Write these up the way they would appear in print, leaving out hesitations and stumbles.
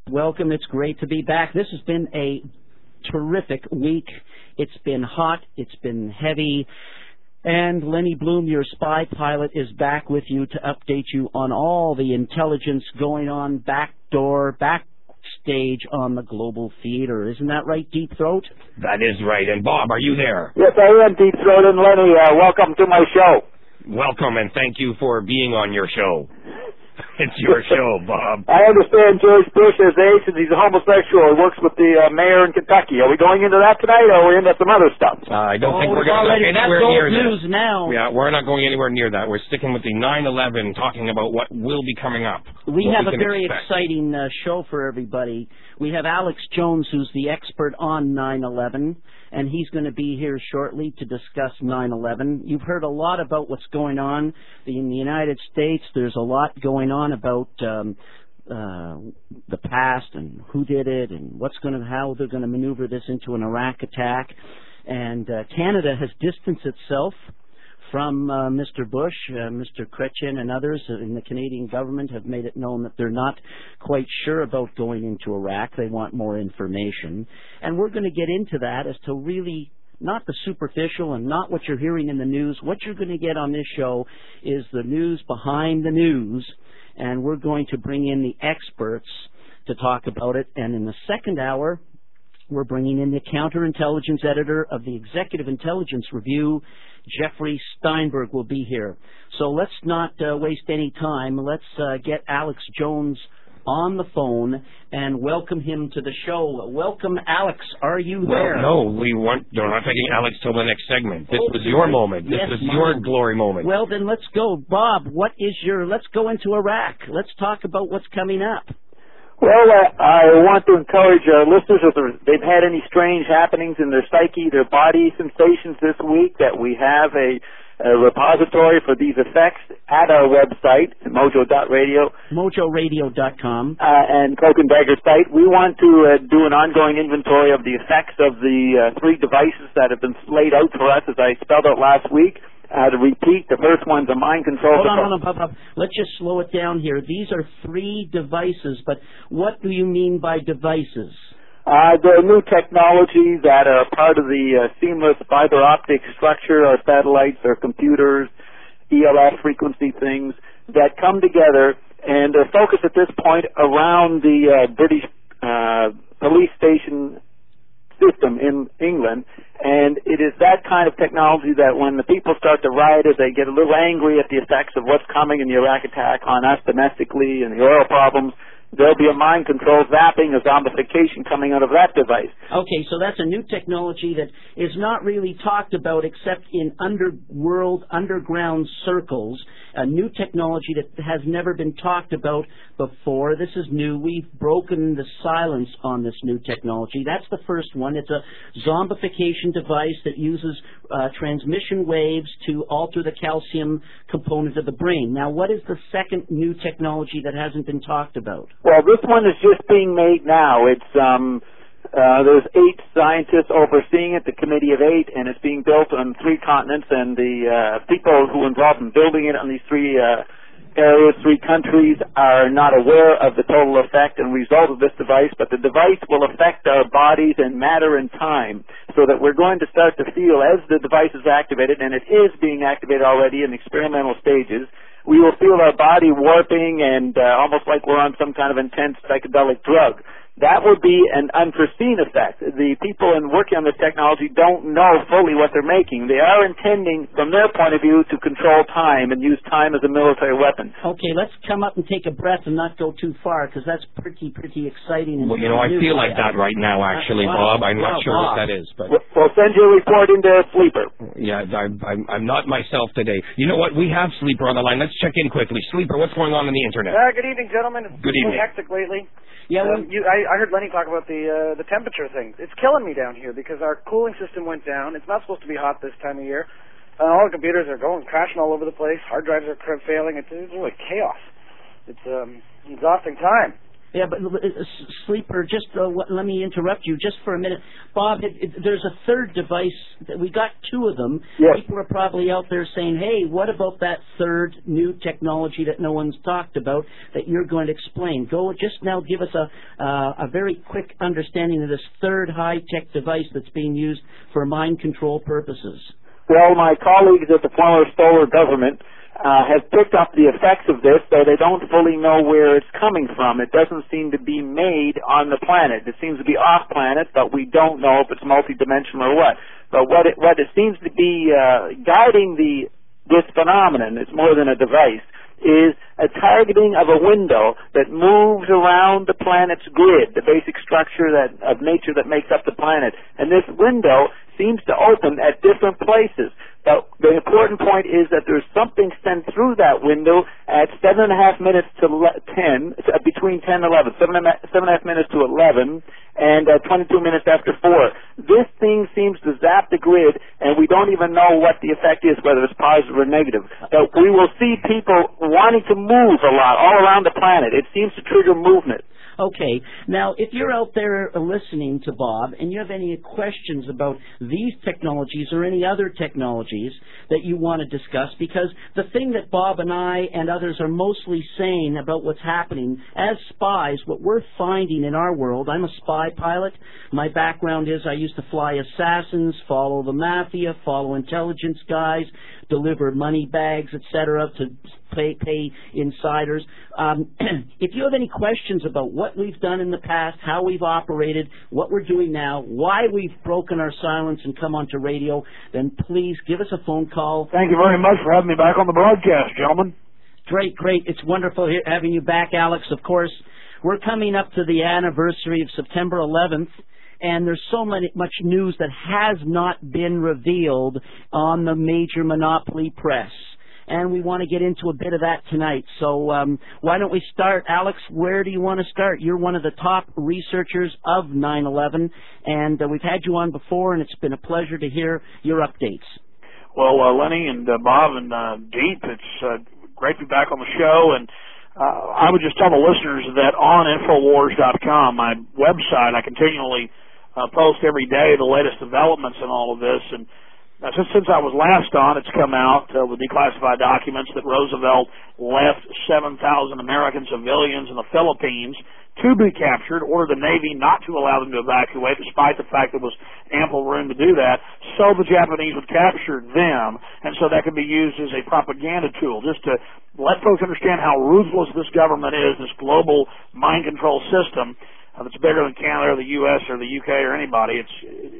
Welcome. It's great to be back. This has been a terrific week. It's been hot. It's been heavy. And Lenny Bloom, your spy pilot, is back with you to update you on all the intelligence going on backstage on the global theater. Isn't that right, Deep Throat? That is right. And Bob, are you there? Yes, I am, Deep Throat. And Lenny, welcome to my show. Welcome, and thank you for being on your show. It's your show, Bob. I understand George Bush has AIDS and he's a homosexual. He works with the mayor in Kentucky. Are we going into that tonight, or are we into some other stuff? I don't think we're going to go anywhere near that. News now. Yeah, we're not going anywhere near that. We're sticking with the 9/11, talking about what will be coming up. We have a very exciting show for everybody. We have Alex Jones, who's the expert on 9/11, and he's going to be here shortly to discuss 9/11. You've heard a lot about what's going on in the United States. There's a lot going on about the past and who did it and how they're going to maneuver this into an Iraq attack. And Canada has distanced itself from Mr. Bush. Mr. Chrétien and others in the Canadian government have made it known that they're not quite sure about going into Iraq. They want more information. And we're going to get into that as to really not the superficial and not what you're hearing in the news. What you're going to get on this show is the news behind the news, and we're going to bring in the experts to talk about it. And in the second hour, we're bringing in the counterintelligence editor of the Executive Intelligence Review, Jeffrey Steinberg, will be here. So let's not waste any time. Let's get Alex Jones on the phone and welcome him to the show. Welcome, Alex. Are you there? Well, no, we're not taking Alex till the next segment. This was your moment. This was your glory moment. Well, then let's go. Bob, let's go into Iraq. Let's talk about what's coming up. Well, I want to encourage our listeners, if they've had any strange happenings in their psyche, their body sensations this week, that we have a repository for these effects at our website, mojo.radio. mojoradio.com. And Cloak and Dagger site. We want to do an ongoing inventory of the effects of the three devices that have been laid out for us, as I spelled out last week. To repeat, the first one's a mind control. Hold on, Bob. Let's just slow it down here. These are three devices, but what do you mean by devices? They're new technology that are part of the seamless fiber optic structure, our satellites, our computers, ELF frequency things that come together, and they're focused at this point around the British police station system in England, and it is that kind of technology that when the people start to riot, as they get a little angry at the effects of what's coming in the Iraq attack on us domestically and the oil problems, there'll be a mind control zapping, a zombification coming out of that device. Okay, so that's a new technology that is not really talked about except in underground circles, a new technology that has never been talked about before. This is new. We've broken the silence on this new technology. That's the first one. It's a zombification device that uses transmission waves to alter the calcium component of the brain. Now, what is the second new technology that hasn't been talked about? Well, this one is just being made now. It's there's 8 scientists overseeing it, the Committee of 8, and it's being built on 3 continents, and the people who are involved in building it on these 3 areas, 3 countries, are not aware of the total effect and result of this device, but the device will affect our bodies in matter and time, so that we're going to start to feel, as the device is activated, and it is being activated already in experimental stages, we will feel our body warping and almost like we're on some kind of intense psychedelic drug. That would be an unforeseen effect. The people working on this technology don't know fully what they're making. They are intending, from their point of view, to control time and use time as a military weapon. Okay, let's come up and take a breath and not go too far, because that's pretty exciting. Well, I feel like that right now, actually, Bob. I'm not sure what that is. But we'll send you a report into Sleeper. Yeah, I'm not myself today. You know what? We have Sleeper on the line. Let's check in quickly. Sleeper, what's going on the Internet? Good evening, gentlemen. It's good evening. Hectic lately. Yeah, I heard Lenny talk about the temperature thing. It's killing me down here because our cooling system went down. It's not supposed to be hot this time of year. All the computers are crashing all over the place. Hard drives are failing. It's really chaos. It's an exhausting time. Yeah, but Sleeper, just let me interrupt you just for a minute. Bob, there's a third device. We got two of them. Yes. People are probably out there saying, hey, what about that third new technology that no one's talked about that you're going to explain? Go just now give us a very quick understanding of this third high-tech device that's being used for mind control purposes. Well, my colleagues at the former Stoller government have picked up the effects of this, though they don't fully know where it's coming from. It doesn't seem to be made on the planet. It seems to be off planet, but we don't know if it's multidimensional or what. But what it seems to be guiding this phenomenon, it's more than a device, is a targeting of a window that moves around the planet's grid, the basic structure of nature that makes up the planet. And this window seems to open at different places. But the important point is that there's something sent through that window at 7.5 minutes to 10, between 10 and 11, 7.5 minutes to 11, and 22 minutes after 4. This thing seems to zap the grid, and we don't even know what the effect is, whether it's positive or negative. But we will see people wanting to move a lot all around the planet. It seems to trigger movement. Okay. Now, if you're out there listening to Bob and you have any questions about these technologies or any other technologies that you want to discuss, because the thing that Bob and I and others are mostly saying about what's happening as spies, what we're finding in our world, I'm a spy pilot. My background is I used to fly assassins, follow the mafia, follow intelligence guys, deliver money bags, etc., to pay insiders. If you have any questions about what we've done in the past, how we've operated, what we're doing now, why we've broken our silence and come onto radio, then please give us a phone call. Thank you very much for having me back on the broadcast, gentlemen. Great. It's wonderful having you back, Alex. Of course, we're coming up to the anniversary of September 11th. And there's so much news that has not been revealed on the major monopoly press. And we want to get into a bit of that tonight. So why don't we start? Alex, where do you want to start? You're one of the top researchers of 9/11, and we've had you on before, and it's been a pleasure to hear your updates. Well, Lenny and Bob and Deep, it's great to be back on the show. And I would just tell the listeners that on Infowars.com, my website, I continually post every day the latest developments in all of this. And since I was last on, it's come out with declassified documents that Roosevelt left 7,000 American civilians in the Philippines to be captured, ordered the Navy not to allow them to evacuate, despite the fact there was ample room to do that, so the Japanese would capture them, and so that could be used as a propaganda tool, just to let folks understand how ruthless this government is, this global mind control system. That's bigger than Canada or the U.S. or the U.K. or anybody. It's,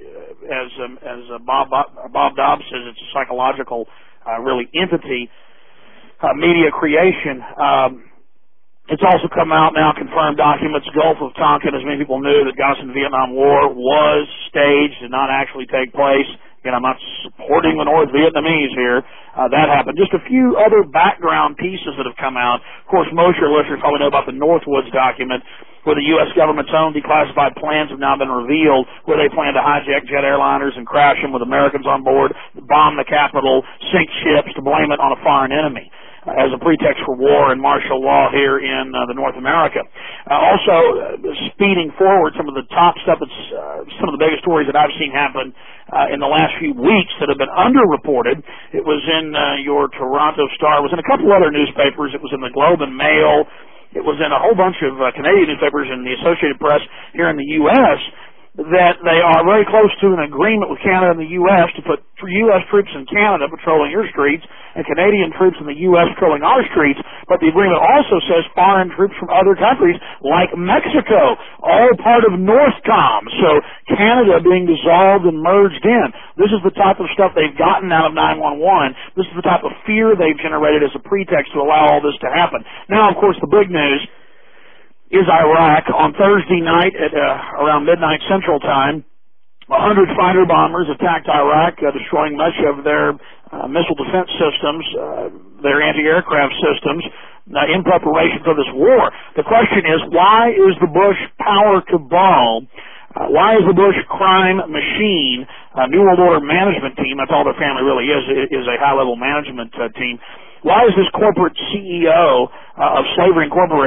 as Bob Dobbs says, it's a psychological, really entity, media creation. It's also come out now, confirmed documents, Gulf of Tonkin, as many people knew, that got us in the Vietnam War was staged, did not actually take place. Again, I'm not supporting the North Vietnamese here. That happened. Just a few other background pieces that have come out. Of course, most of your listeners probably know about the Northwoods document, where the U.S. government's own declassified plans have now been revealed, where they plan to hijack jet airliners and crash them with Americans on board, bomb the Capitol, sink ships to blame it on a foreign enemy as a pretext for war and martial law here in North America. Also, speeding forward, some of the top stuff that's some of the biggest stories that I've seen happen in the last few weeks that have been underreported. It was in your Toronto Star. It was in a couple other newspapers. It was in the Globe and Mail. It was in a whole bunch of Canadian newspapers and the Associated Press here in the U.S., that they are very close to an agreement with Canada and the U.S. to put U.S. troops in Canada patrolling your streets and Canadian troops in the U.S. patrolling our streets. But the agreement also says foreign troops from other countries like Mexico, all part of NORTHCOM. So Canada being dissolved and merged in. This is the type of stuff they've gotten out of 911. This is the type of fear they've generated as a pretext to allow all this to happen. Now, of course, the big news is Iraq. On Thursday night at around midnight Central Time, 100 fighter bombers attacked Iraq, destroying much of their missile defense systems, their anti-aircraft systems, in preparation for this war. The question is, why is the Bush power cabal, why is the Bush crime machine, New World Order management team, that's all their family really is a high-level management team, why is this corporate CEO of Slavery Incorporated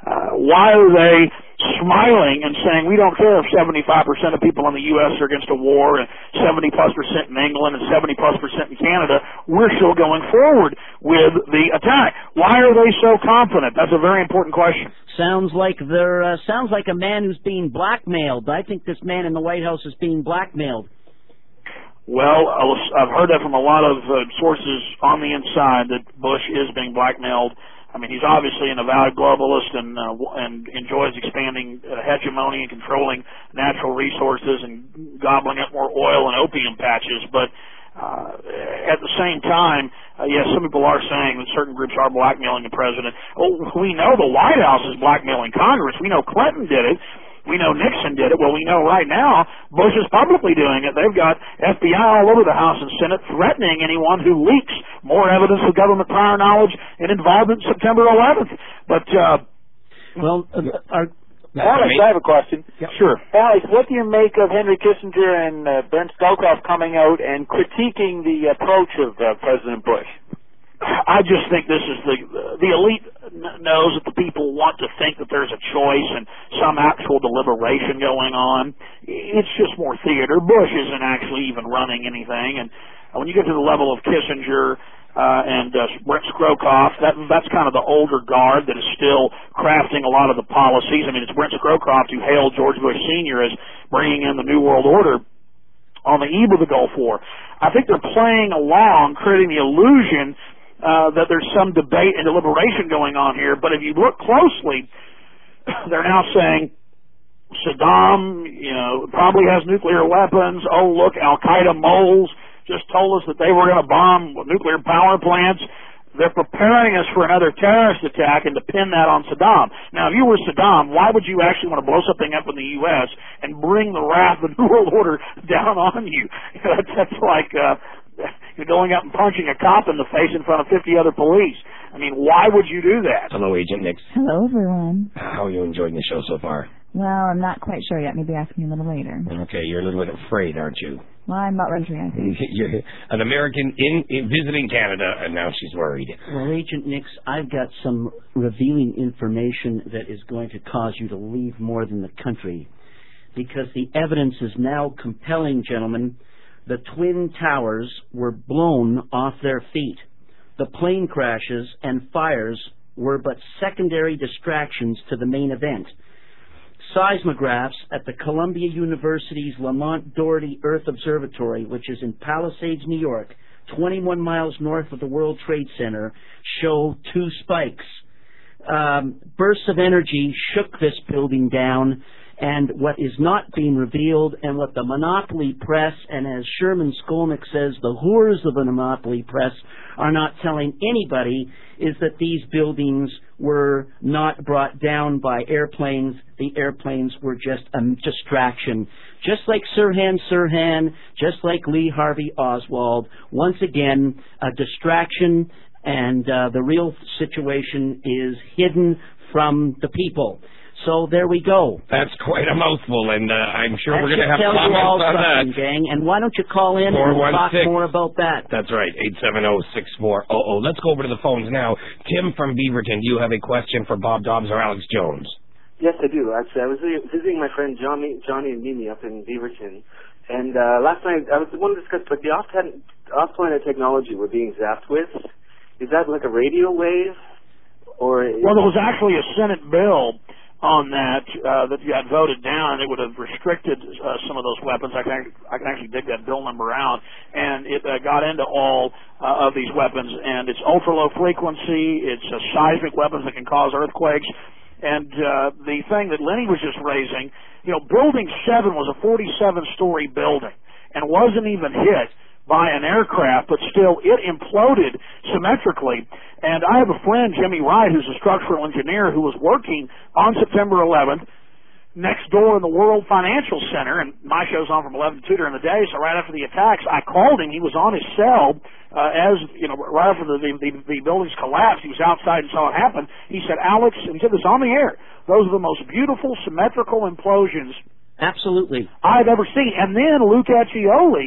Why are they smiling and saying we don't care if 75% of people in the U.S. are against a war and 70+% in England and 70+% in Canada? We're still going forward with the attack. Why are they so confident? That's a very important question. Sounds like a man who's being blackmailed. I think this man in the White House is being blackmailed. Well, I've heard that from a lot of sources on the inside that Bush is being blackmailed. I mean, he's obviously an avowed globalist and enjoys expanding hegemony and controlling natural resources and gobbling up more oil and opium patches. But at the same time, yes, some people are saying that certain groups are blackmailing the president. Oh, we know the White House is blackmailing Congress. We know Clinton did it. We know Nixon did it. Well, we know right now Bush is publicly doing it. They've got FBI all over the House and Senate threatening anyone who leaks more evidence of government prior knowledge and involvement September 11th. But, Alex, I have a question. Yeah. Sure. Alex, what do you make of Henry Kissinger and Brent Scowcroft coming out and critiquing the approach of President Bush? I just think this is the elite knows that the people want to think that there's a choice and some actual deliberation going on. It's just more theater. Bush isn't actually even running anything. And when you get to the level of Kissinger and Brent Scowcroft, that's kind of the older guard that is still crafting a lot of the policies. I mean, it's Brent Scowcroft who hailed George Bush Sr. as bringing in the New World Order on the eve of the Gulf War. I think they're playing along, creating the illusion that there's some debate and deliberation going on here. But if you look closely, they're now saying Saddam, probably has nuclear weapons. Oh, look, Al-Qaeda moles just told us that they were going to bomb nuclear power plants. They're preparing us for another terrorist attack and to pin that on Saddam. Now, if you were Saddam, why would you actually want to blow something up in the U.S. and bring the wrath of the New World Order down on you? That's like you're going up and punching a cop in the face in front of 50 other police. I mean, why would you do that? Hello, Agent Nix. Hello, everyone. How are you enjoying the show so far? Well, I'm not quite sure yet. Maybe ask me a little later. Okay, you're a little bit afraid, aren't you? Well, I'm about ready, I think. You're an American in visiting Canada, and now she's worried. Well, Agent Nix, I've got some revealing information that is going to cause you to leave more than the country, because the evidence is now compelling, gentlemen. The Twin Towers were blown off their feet. The plane crashes and fires were but secondary distractions to the main event. Seismographs at the Columbia University's Lamont Doherty Earth Observatory, which is in Palisades, New York, 21 miles north of the World Trade Center, show two spikes. Bursts of energy shook this building down, and what is not being revealed, and what the monopoly press, and as Sherman Skolnick says, the whores of the monopoly press are not telling anybody, is that these buildings were not brought down by airplanes. The airplanes were just a distraction. Just like Sirhan, just like Lee Harvey Oswald, once again, a distraction, and the real situation is hidden from the people. So there we go. That's quite a mouthful, and I'm sure we're going to have comments on that. Gang. And why don't you call in and talk more about that? That's right, 870-6400. Let's go over to the phones now. Tim from Beaverton, do you have a question for Bob Dobbs or Alex Jones? Yes, I do. Actually, I was visiting my friend Johnny and Mimi up in Beaverton, and last night I wanted to discuss the off-planet technology we're being zapped with. Is that like a radio wave? Well, there was actually a Senate bill on that that got voted down. It would have restricted some of those weapons. I can actually dig that bill number out, and it got into all of these weapons. And it's ultra low frequency. It's seismic weapons that can cause earthquakes. And the thing that Lenny was just raising, Building 7 was a 47-story building and wasn't even hit by an aircraft, but still it imploded symmetrically. And I have a friend, Jimmy Wright, who's a structural engineer who was working on September 11th next door in the World Financial Center, and my show's on from 11 to 2 during the day, so right after the attacks, I called him. He was on his cell right after the buildings collapsed. He was outside and saw it happen. He said, Alex, and he said this on the air, those are the most beautiful symmetrical implosions absolutely I've ever seen. And then Luke Accioli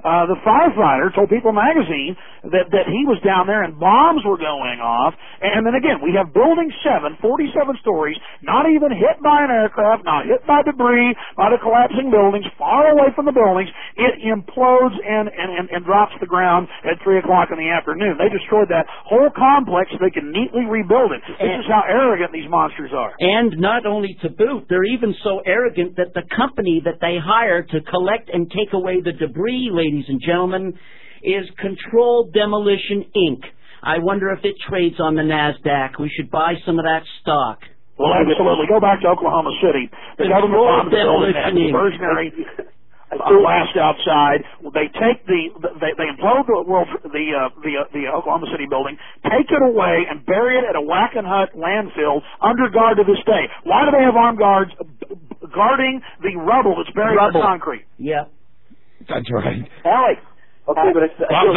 the firefighter told People magazine that he was down there and bombs were going off. And then again, we have Building 7, 47 stories, not even hit by an aircraft, not hit by debris, by the collapsing buildings, far away from the buildings. It implodes and drops to the ground at 3 o'clock in the afternoon. They destroyed that whole complex so they can neatly rebuild it. This is how arrogant these monsters are. And not only to boot, they're even so arrogant that the company that they hire to collect and take away the debris, ladies and gentlemen, is Controlled Demolition Inc. I wonder if it trades on the NASDAQ. We should buy some of that stock. Well, absolutely. Go back to Oklahoma City. The government bombed the building, had diversionary blast outside. They take they implode the Oklahoma City building, take it away, and bury it at a Wackenhut landfill under guard to this day. Why do they have armed guards guarding the rubble that's buried in the concrete? Yeah. That's right. Alex. Okay, but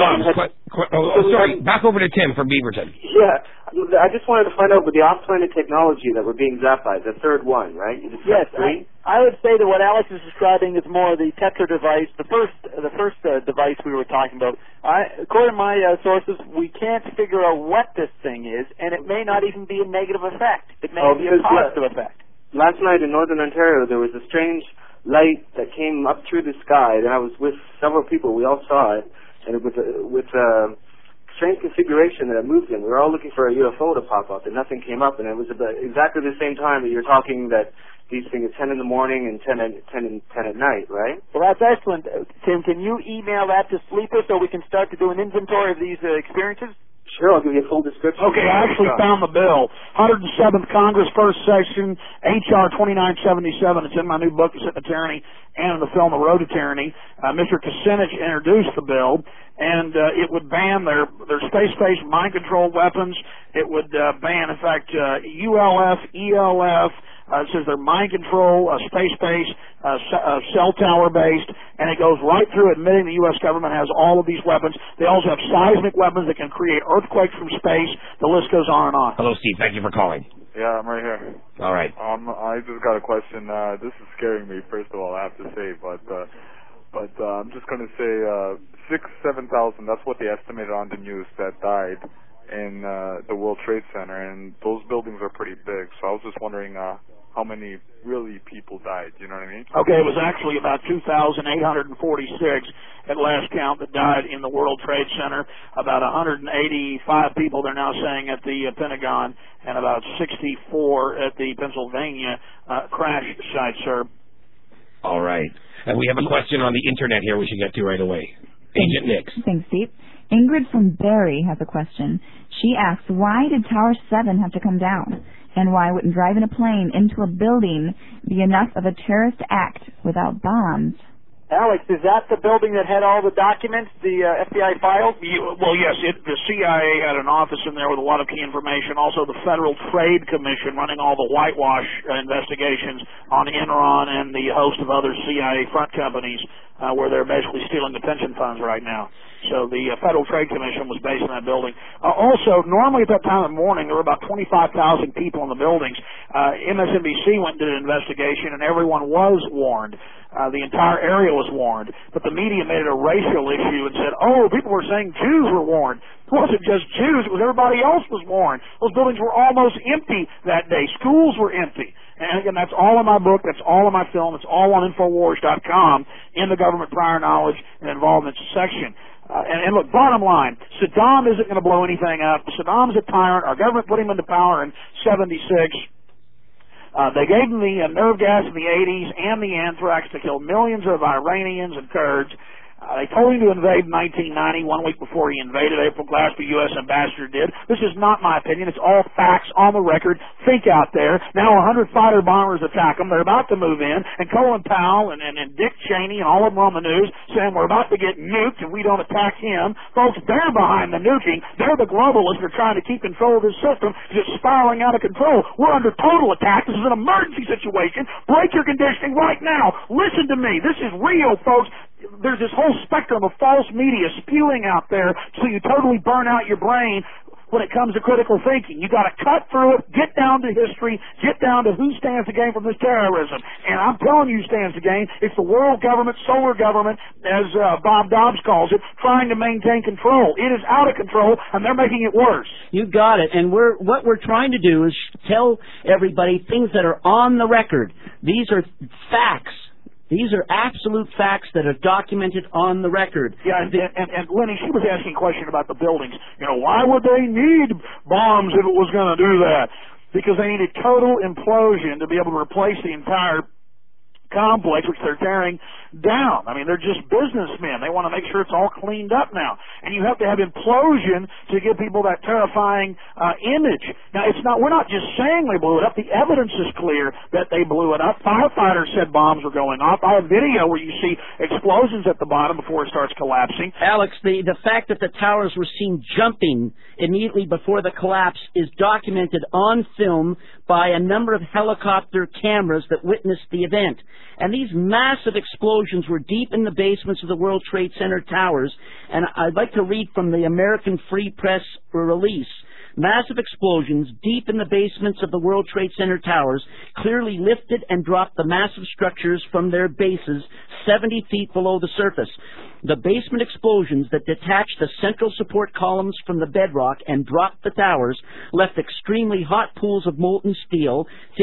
sorry. Back over to Tim from Beaverton. Yeah, I just wanted to find out with the off-planet technology that we're being zapped by, the third one, right? Yes, I would say that what Alex is describing is more the Tetra device, the first device we were talking about. According to my sources, we can't figure out what this thing is, and it may not even be a negative effect. It may be a positive effect. Last night in Northern Ontario, there was a strange light that came up through the sky, and I was with several people. We all saw it, and it was with a strange configuration that it moved in. We were all looking for a UFO to pop up, and nothing came up, and it was about exactly the same time that you're talking that these things are 10 in the morning and 10 at night, right? Well, that's excellent. Tim, can you email that to Sleeper so we can start to do an inventory of these experiences? Sure, I'll give you a full description. Okay, I actually found the bill. 107th Congress, First Session, H.R. 2977. It's in my new book, The Sitting of Tyranny, and in the film, The Road to Tyranny. Mr. Kucinich introduced the bill, and it would ban their space-based mind-control weapons. It would ban, in fact, ULF, ELF. It says they're mind control, space-based, cell tower-based, and it goes right through admitting the U.S. government has all of these weapons. They also have seismic weapons that can create earthquakes from space. The list goes on and on. Hello, Steve. Thank you for calling. Yeah, I'm right here. All right. I just got a question. This is scaring me, first of all, I have to say, but I'm just going to say 7,000, that's what they estimated on the news that died in the World Trade Center, and those buildings are pretty big, so I was just wondering how many really people died, you know what I mean? Okay, it was actually about 2,846 at last count that died in the World Trade Center. About 185 people, they're now saying, at the Pentagon, and about 64 at the Pennsylvania crash site, sir. All right. And we have a question on the Internet here we should get to right away. Agent Nix. Thanks, Steve. Ingrid from Barrie has a question. She asks, why did Tower 7 have to come down? And why wouldn't driving a plane into a building be enough of a terrorist act without bombs? Alex, is that the building that had all the documents, the FBI files? Well, yes. The CIA had an office in there with a lot of key information. Also, the Federal Trade Commission running all the whitewash investigations on Enron and the host of other CIA front companies where they're basically stealing the pension funds right now. So the Federal Trade Commission was based in that building. Also, normally at that time of the morning, there were about 25,000 people in the buildings. MSNBC went and did an investigation, and everyone was warned. The entire area was warned. But the media made it a racial issue and said, oh, people were saying Jews were warned. It wasn't just Jews. It was everybody else was warned. Those buildings were almost empty that day. Schools were empty. And again, that's all in my book. That's all in my film. It's all on Infowars.com in the government prior knowledge and involvement section. And look, bottom line, Saddam isn't going to blow anything up. Saddam's a tyrant. Our government put him into power in 76. They gave him the nerve gas in the 80s and the anthrax to kill millions of Iranians and Kurds. They told him to invade in 1990, 1 week before he invaded. April Glaspie, U.S. ambassador, did. This is not my opinion. It's all facts on the record. Think out there. Now 100 fighter bombers attack them. They're about to move in. And Colin Powell and Dick Cheney and all of them on the news saying we're about to get nuked and we don't attack him. Folks, they're behind the nuking. They're the globalists. They're trying to keep control of this system. It's spiraling out of control. We're under total attack. This is an emergency situation. Break your conditioning right now. Listen to me. This is real, folks. There's this whole spectrum of false media spewing out there so you totally burn out your brain when it comes to critical thinking. You got to cut through it, get down to history, get down to who stands to gain from this terrorism. And I'm telling you who stands to gain. It's the world government, solar government, as Bob Dobbs calls it, trying to maintain control. It is out of control, and they're making it worse. You got it. And what we're trying to do is tell everybody things that are on the record. These are facts. These are absolute facts that are documented on the record. Yeah, and Lenny, she was asking a question about the buildings. You know, why would they need bombs if it was going to do that? Because they need a total implosion to be able to replace the entire complex, which they're tearing down. I mean, they're just businessmen. They want to make sure it's all cleaned up now. And you have to have implosion to give people that terrifying image. Now, we're not just saying they blew it up. The evidence is clear that they blew it up. Firefighters said bombs were going off. I have video where you see explosions at the bottom before it starts collapsing. Alex, the fact that the towers were seen jumping immediately before the collapse is documented on film by a number of helicopter cameras that witnessed the event. And these massive explosions were deep in the basements of the World Trade Center towers. And I'd like to read from the American Free Press release. Massive explosions deep in the basements of the World Trade Center towers clearly lifted and dropped the massive structures from their bases 70 feet below the surface. The basement explosions that detached the central support columns from the bedrock and dropped the towers left extremely hot pools of molten steel,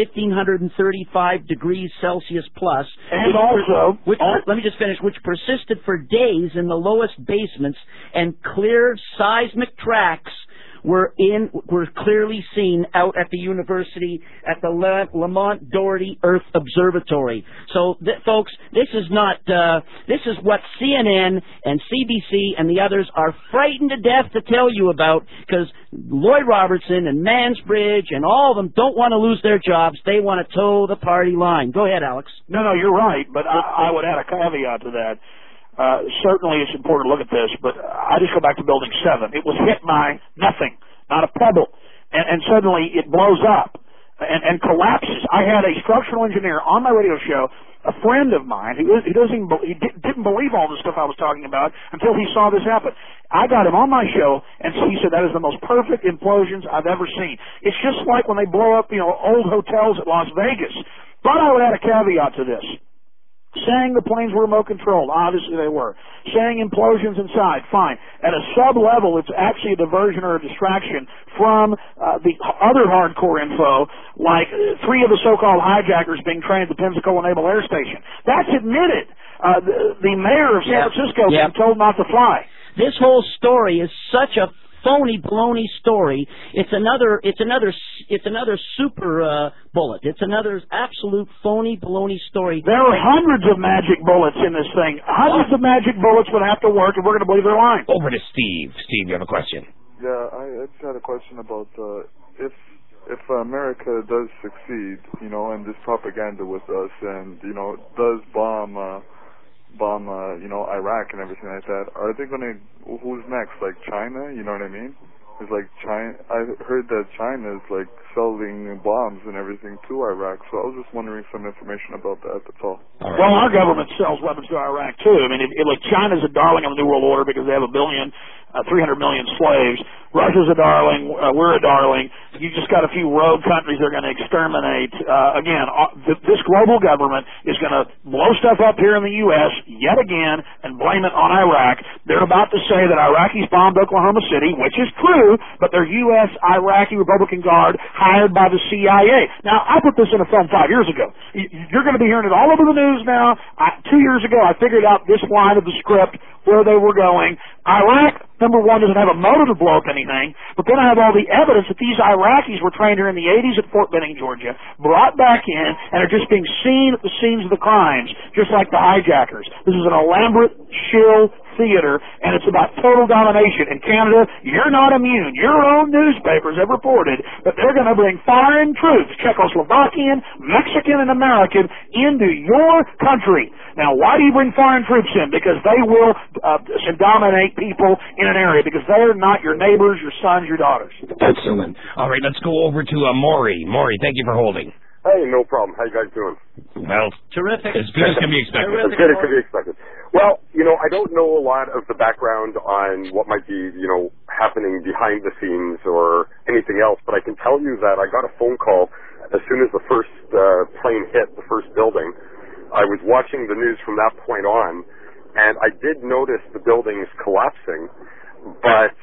1,535 degrees Celsius plus. And also, let me just finish, which persisted for days in the lowest basements, and clear seismic tracks were clearly seen out at the university at the Lamont Doherty Earth Observatory. So, folks, this is what CNN and CBC and the others are frightened to death to tell you about, because Lloyd Robertson and Mansbridge and all of them don't want to lose their jobs. They want to toe the party line. Go ahead, Alex. No, you're right, but I would add a caveat to that. Certainly it's important to look at this, but I just go back to Building 7. It was hit by nothing, not a pebble, and suddenly it blows up and collapses. I had a structural engineer on my radio show, a friend of mine, he didn't believe all the stuff I was talking about until he saw this happen. I got him on my show, and he said that is the most perfect implosions I've ever seen. It's just like when they blow up, old hotels at Las Vegas. But I would add a caveat to this. Saying the planes were remote controlled, obviously they were. Saying implosions inside, fine. At a sub-level, it's actually a diversion or a distraction from the other hardcore info, like 3 of the so-called hijackers being trained at the Pensacola Naval Air Station. That's admitted. The mayor of San Francisco being told not to fly. This whole story is such a phony baloney story. It's another super bullet. It's another absolute phony baloney story. There are hundreds of magic bullets in this thing. Hundreds of magic bullets would have to work if we're going to believe their line. Over to Steve. Steve, you have a question? Yeah, I just had a question about if America does succeed, in this propaganda with us, and does bomb Iraq and everything like that, are they gonna? Who's next? Like China? You know what I mean? It's like China. I heard that China is like selling bombs and everything to Iraq. So I was just wondering some information about that. That's all. Right. Well, our government sells weapons to Iraq too. I mean, China's a darling of the New World Order because they have 300 million slaves. Russia's a darling. We're a darling. You just got a few rogue countries that are going to exterminate. This global government is going to blow stuff up here in the U.S. yet again and blame it on Iraq. They're about to say that Iraqis bombed Oklahoma City, which is true, but they're U.S. Iraqi Republican Guard hired by the CIA. Now, I put this in a film 5 years ago. You're going to be hearing it all over the news now. 2 years ago, I figured out this line of the script, where they were going. Iraq, number one, doesn't have a motive to blow up anything, but then I have all the evidence that these Iraqis were trained here in the 80s at Fort Benning, Georgia, brought back in, and are just being seen at the scenes of the crimes, just like the hijackers. This is an elaborate shill theater, and it's about total domination. In Canada, you're not immune. Your own newspapers have reported that they're going to bring foreign troops, Czechoslovakian, Mexican, and American, into your country. Now, why do you bring foreign troops in? Because they will dominate people in an area, because they're not your neighbors, your sons, your daughters. Excellent. All right, let's go over to Maury. Maury, thank you for holding. Hey, no problem. How you guys doing? Well, terrific. As good as can be expected. As good as can be expected. Well, I don't know a lot of the background on what might be, happening behind the scenes or anything else, but I can tell you that I got a phone call as soon as the first plane hit the first building. I was watching the news from that point on, and I did notice the buildings collapsing, but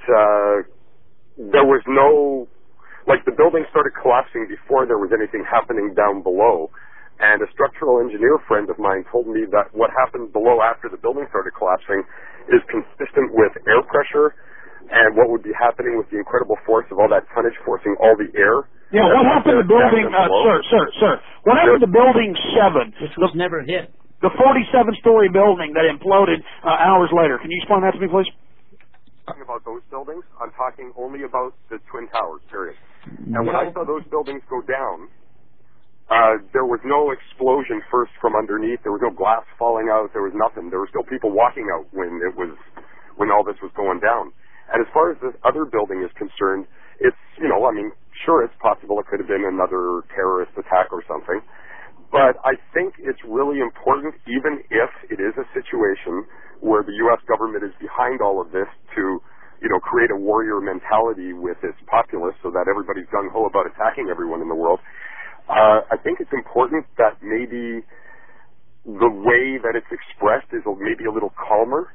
there was no, like, the building started collapsing before there was anything happening down below. And a structural engineer friend of mine told me that what happened below after the building started collapsing is consistent with air pressure and what would be happening with the incredible force of all that tonnage forcing all the air. Yeah, what happened to building, sir, what happened to building 7? Which was never hit. The 47-story building that imploded hours later. Can you explain that to me, please? Talking about those buildings, I'm talking only about the Twin Towers, period. And when I saw those buildings go down, there was no explosion first from underneath. There was no glass falling out. There was nothing. There were still people walking out when all this was going down. And as far as this other building is concerned, it's, I mean, sure, it's possible it could have been another terrorist attack or something. But I think it's really important, even if it is a situation where the U.S. government is behind all of this, to, create a warrior mentality with its populace so that everybody's gung-ho about attacking everyone in the world. I think it's important that maybe the way that it's expressed is maybe a little calmer.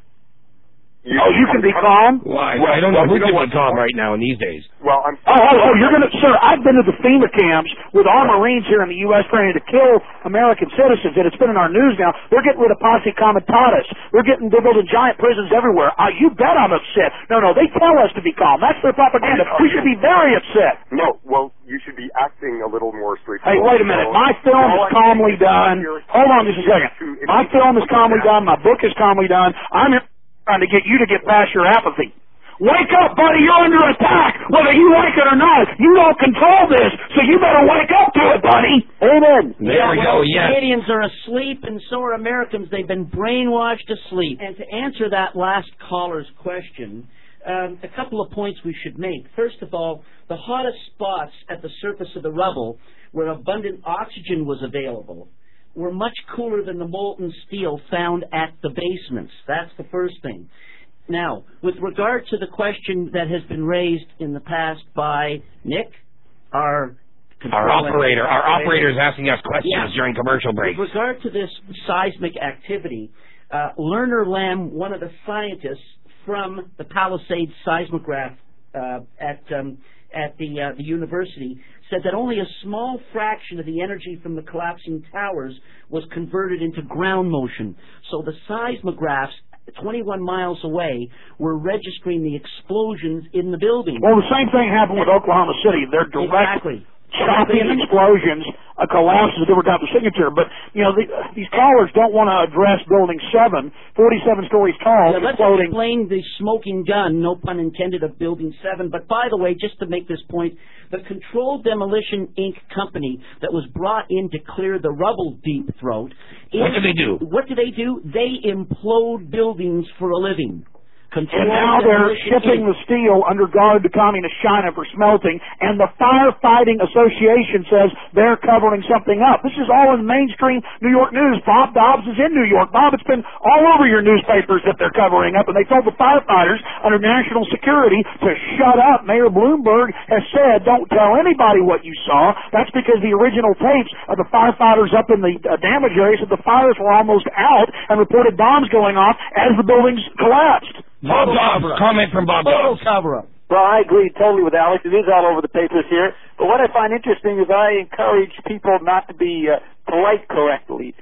You can be calm? Why? I don't know who can be calm right now in these days. Well, I'm... you're going to... Sir, I've been to the FEMA camps with our Marines here in the U.S. trying to kill American citizens, and it's been in our news now. They're getting rid of posse comitatus. They're getting building giant prisons everywhere. You bet I'm upset. No, they tell us to be calm. That's their propaganda. We should be very upset. No, well, you should be acting a little more straightforward. Hey, wait a minute. My film is calmly done. Hold on just a second. My film is calmly done. My book is calmly done. I'm here trying to get you to get past your apathy. Wake up, buddy, you're under attack, whether you like it or not. You don't control this, so you better wake up to it, buddy. Amen. There we go, yes. Canadians are asleep, and so are Americans. They've been brainwashed to sleep. And to answer that last caller's question, a couple of points we should make. First of all, the hottest spots at the surface of the rubble where abundant oxygen was available were much cooler than the molten steel found at the basements. That's the first thing. Now, with regard to the question that has been raised in the past by Nick, our operator is asking us questions during commercial breaks. With regard to this seismic activity, Lerner Lamb, one of the scientists from the Palisades seismograph at the university, said that only a small fraction of the energy from the collapsing towers was converted into ground motion. So the seismographs 21 miles away were registering the explosions in the building. Well, the same thing happened with Oklahoma City. They're direct choppy explosions, collapses, a different type of signature. But, these callers don't want to address Building 7, 47 stories tall. Let's explain the smoking gun, no pun intended, of Building 7. But, by the way, just to make this point, the Controlled Demolition, Inc. company that was brought in to clear the rubble deep throat... What do they do? What do? They implode buildings for a living. And now they're shipping the steel under guard to Communist China for smelting, and the Firefighting Association says they're covering something up. This is all in mainstream New York news. Bob Dobbs is in New York. Bob, it's been all over your newspapers that they're covering up, and they told the firefighters under national security to shut up. Mayor Bloomberg has said, don't tell anybody what you saw. That's because the original tapes of the firefighters up in the damage area said the fires were almost out and reported bombs going off as the buildings collapsed. Bob Dobbs, comment from Bob Dobbs. Cover-up. Well, I agree totally with Alex. It is all over the papers here. But what I find interesting is I encourage people not to be polite correctness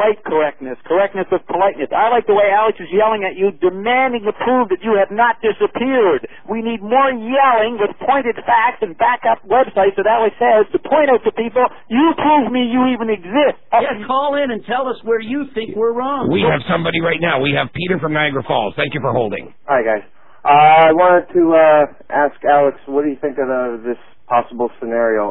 with politeness. I like the way Alex is yelling at you, demanding to prove that you have not disappeared. We need more yelling with pointed facts and backup websites that Alex has to point out to people, you prove me you even exist. Yeah, call in and tell us where you think we're wrong. We have somebody right now. We have Peter from Niagara Falls. Thank you for holding. Hi, guys. I wanted to ask Alex, what do you think of this possible scenario?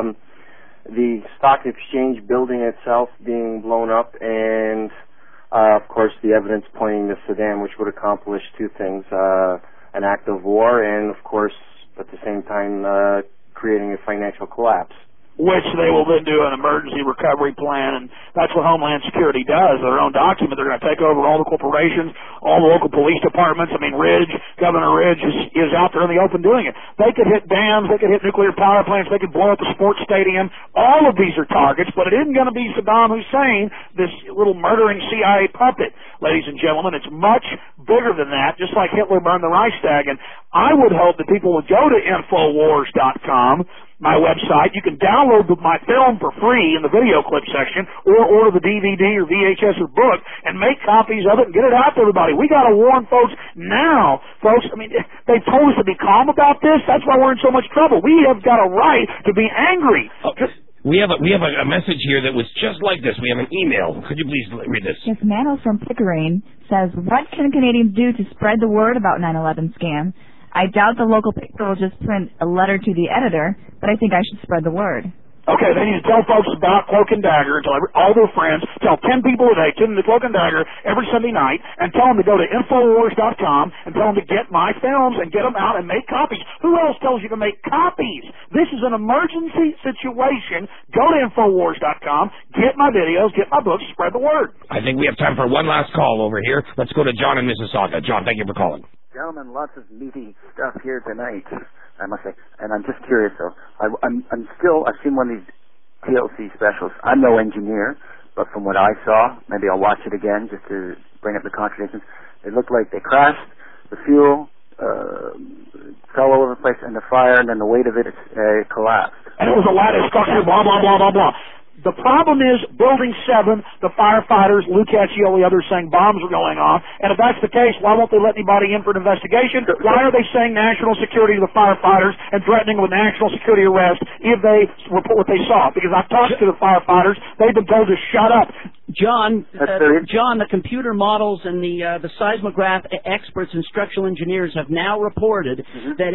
The stock exchange building itself being blown up, and of course the evidence pointing to Saddam, which would accomplish two things: an act of war, and of course at the same time creating a financial collapse. which they will then do an emergency recovery plan, and that's what Homeland Security does. Their own document, they're going to take over all the corporations, all the local police departments. I mean, Governor Ridge is out there in the open doing it. They could hit dams, they could hit nuclear power plants, they could blow up a sports stadium. All of these are targets, but it isn't going to be Saddam Hussein, this little murdering CIA puppet, ladies and gentlemen. It's much bigger than that, just like Hitler burned the Reichstag. And I would hope that people would go to Infowars.com, my website. You can download my film for free in the video clip section, or order the DVD or VHS or book and make copies of it and get it out to everybody. We got to warn folks now, folks. I mean, they told us to be calm about this. That's why we're in so much trouble. We have got a right to be angry. We have a message here that was just like this. We have an email. Could you please read this? Yes, Mano from Pickering says, what can Canadians do to spread the word about 9/11 scam? I doubt the local paper will just print a letter to the editor, but I think I should spread the word. Okay, they need to tell folks about Cloak and Dagger, and tell all their friends, tell 10 people a day, tune in to Cloak and Dagger every Sunday night, and tell them to go to Infowars.com and tell them to get my films and get them out and make copies. Who else tells you to make copies? This is an emergency situation. Go to Infowars.com, get my videos, get my books, spread the word. I think we have time for one last call over here. Let's go to John in Mississauga. John, thank you for calling. Gentlemen, lots of meaty stuff here tonight, I must say. And I'm just curious, though. I've seen one of these TLC specials. I'm no engineer, but from what I saw, maybe I'll watch it again just to bring up the contradictions. It looked like they crashed, the fuel fell all over the place, and the fire, and then the weight of it collapsed. And it was a lattice structure, blah, blah, blah, blah, blah. The problem is, Building 7, the firefighters, Lou Caccioli, others saying bombs were going off. And if that's the case, why won't they let anybody in for an investigation? Why are they saying national security to the firefighters and threatening with national security arrest if they report what they saw? Because I've talked to the firefighters. They've been told to shut up. John, the computer models and the seismograph experts and structural engineers have now reported that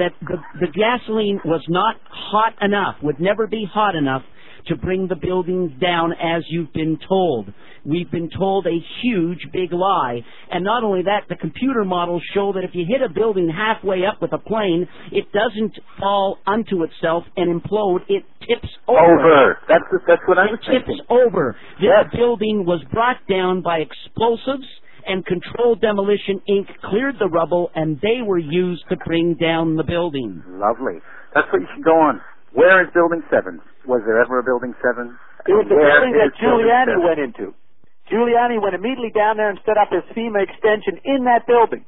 the gasoline was not hot enough, would never be hot enough to bring the buildings down as you've been told. We've been told a huge, big lie. And not only that, the computer models show that if you hit a building halfway up with a plane, it doesn't fall unto itself and implode. It tips over. That's what I was thinking. It tips over. This building was brought down by explosives, and Controlled Demolition Inc. cleared the rubble, and they were used to bring down the building. Lovely. That's what you should go on. Where is Building 7? Was there ever a Building 7? It was the building that Giuliani went into. Giuliani went immediately down there and set up his FEMA extension in that building.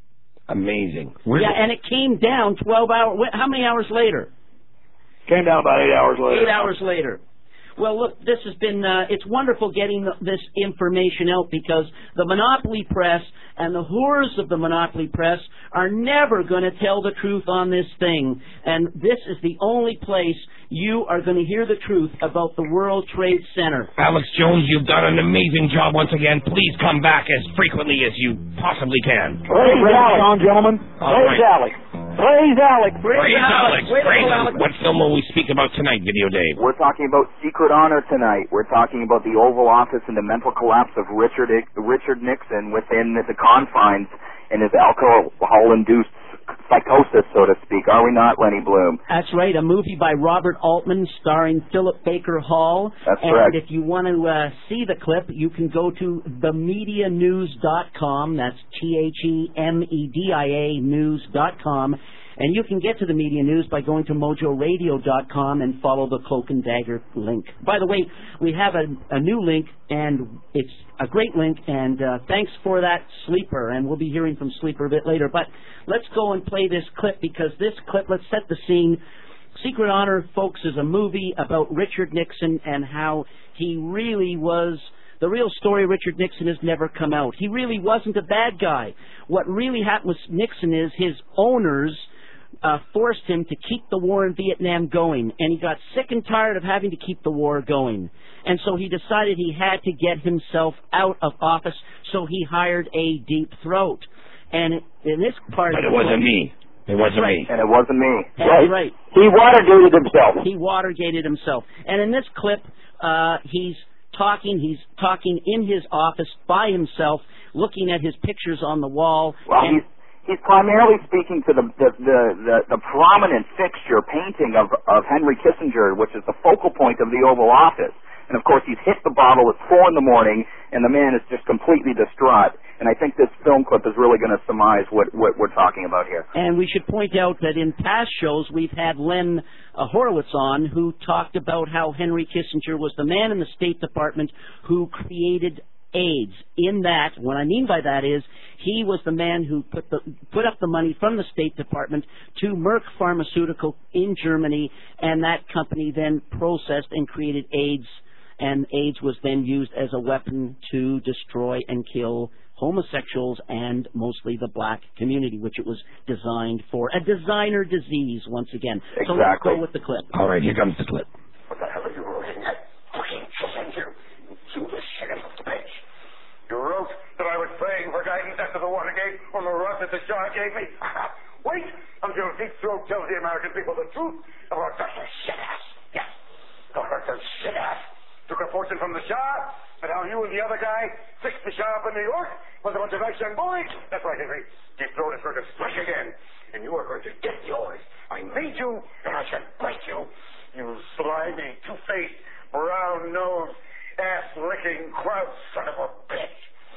Amazing. And it came down 12 hours. How many hours later? Came down about 8 hours later. 8 hours later. Well, look, this has been, it's wonderful getting this information out, because the monopoly press and the whores of the monopoly press are never going to tell the truth on this thing. And this is the only place you are going to hear the truth about the World Trade Center. Alex Jones, you've done an amazing job once again. Please come back as frequently as you possibly can. Praise Alex, gentlemen. Praise Alex. Praise Alex. Praise Alex. Praise Alex. What film will we speak about tonight, Video Dave? We're talking about Secret Honor tonight. We're talking about the Oval Office and the mental collapse of Richard Nixon within the confines and his alcohol-induced psychosis, so to speak. Are we not, Lenny Bloom? That's right. A movie by Robert Altman starring Philip Baker Hall. That's correct. And if you want to see the clip, you can go to themedianews.com. That's THEMEDIA news.com. And you can get to the Media News by going to mojoradio.com and follow the Cloak and Dagger link. By the way, we have a new link, and it's a great link, and thanks for that, Sleeper, and we'll be hearing from Sleeper a bit later. But let's go and play this clip, because this clip, let's set the scene. Secret Honor, folks, is a movie about Richard Nixon and how he really was... The real story of Richard Nixon has never come out. He really wasn't a bad guy. What really happened with Nixon is his owners forced him to keep the war in Vietnam going, and he got sick and tired of having to keep the war going. And so he decided he had to get himself out of office, so he hired a deep throat. And in this part... But it wasn't me. It wasn't me. And it wasn't me. That's right. He Watergated himself. He Watergated himself. And in this clip, he's talking in his office by himself, looking at his pictures on the wall. Well, he's primarily speaking to the prominent fixture painting of Henry Kissinger, which is the focal point of the Oval Office. And, of course, he's hit the bottle at 4 in the morning, and the man is just completely distraught. And I think this film clip is really going to surmise what we're talking about here. And we should point out that in past shows we've had Len Horowitz on, who talked about how Henry Kissinger was the man in the State Department who created AIDS. In that, what I mean by that is he was the man who put up the money from the State Department to Merck Pharmaceutical in Germany, and that company then processed and created AIDS, and AIDS was then used as a weapon to destroy and kill homosexuals and mostly the black community, which it was designed for. A designer disease, once again. Exactly. So let's go with the clip. All right, here comes the clip. What the hell are you writing at? Fucking Kissinger. You the shit off the bench. You wrote that I was praying for guidance after the Watergate on the run that the Shah gave me. Wait until Deep Throat tells the American people the truth about Dr. Shit-Ass. Yes, Dr. Shit-Ass took a fortune from the Shah, and how you and the other guy fixed the Shah up in New York with a bunch of ex-young boys. That's right, Henry. Deep Throat is going to strike again, and you are going to get yours. I made you, and I shall bite you. You slimy, two-faced, brown-nosed, ass-licking, crowd son of a bitch.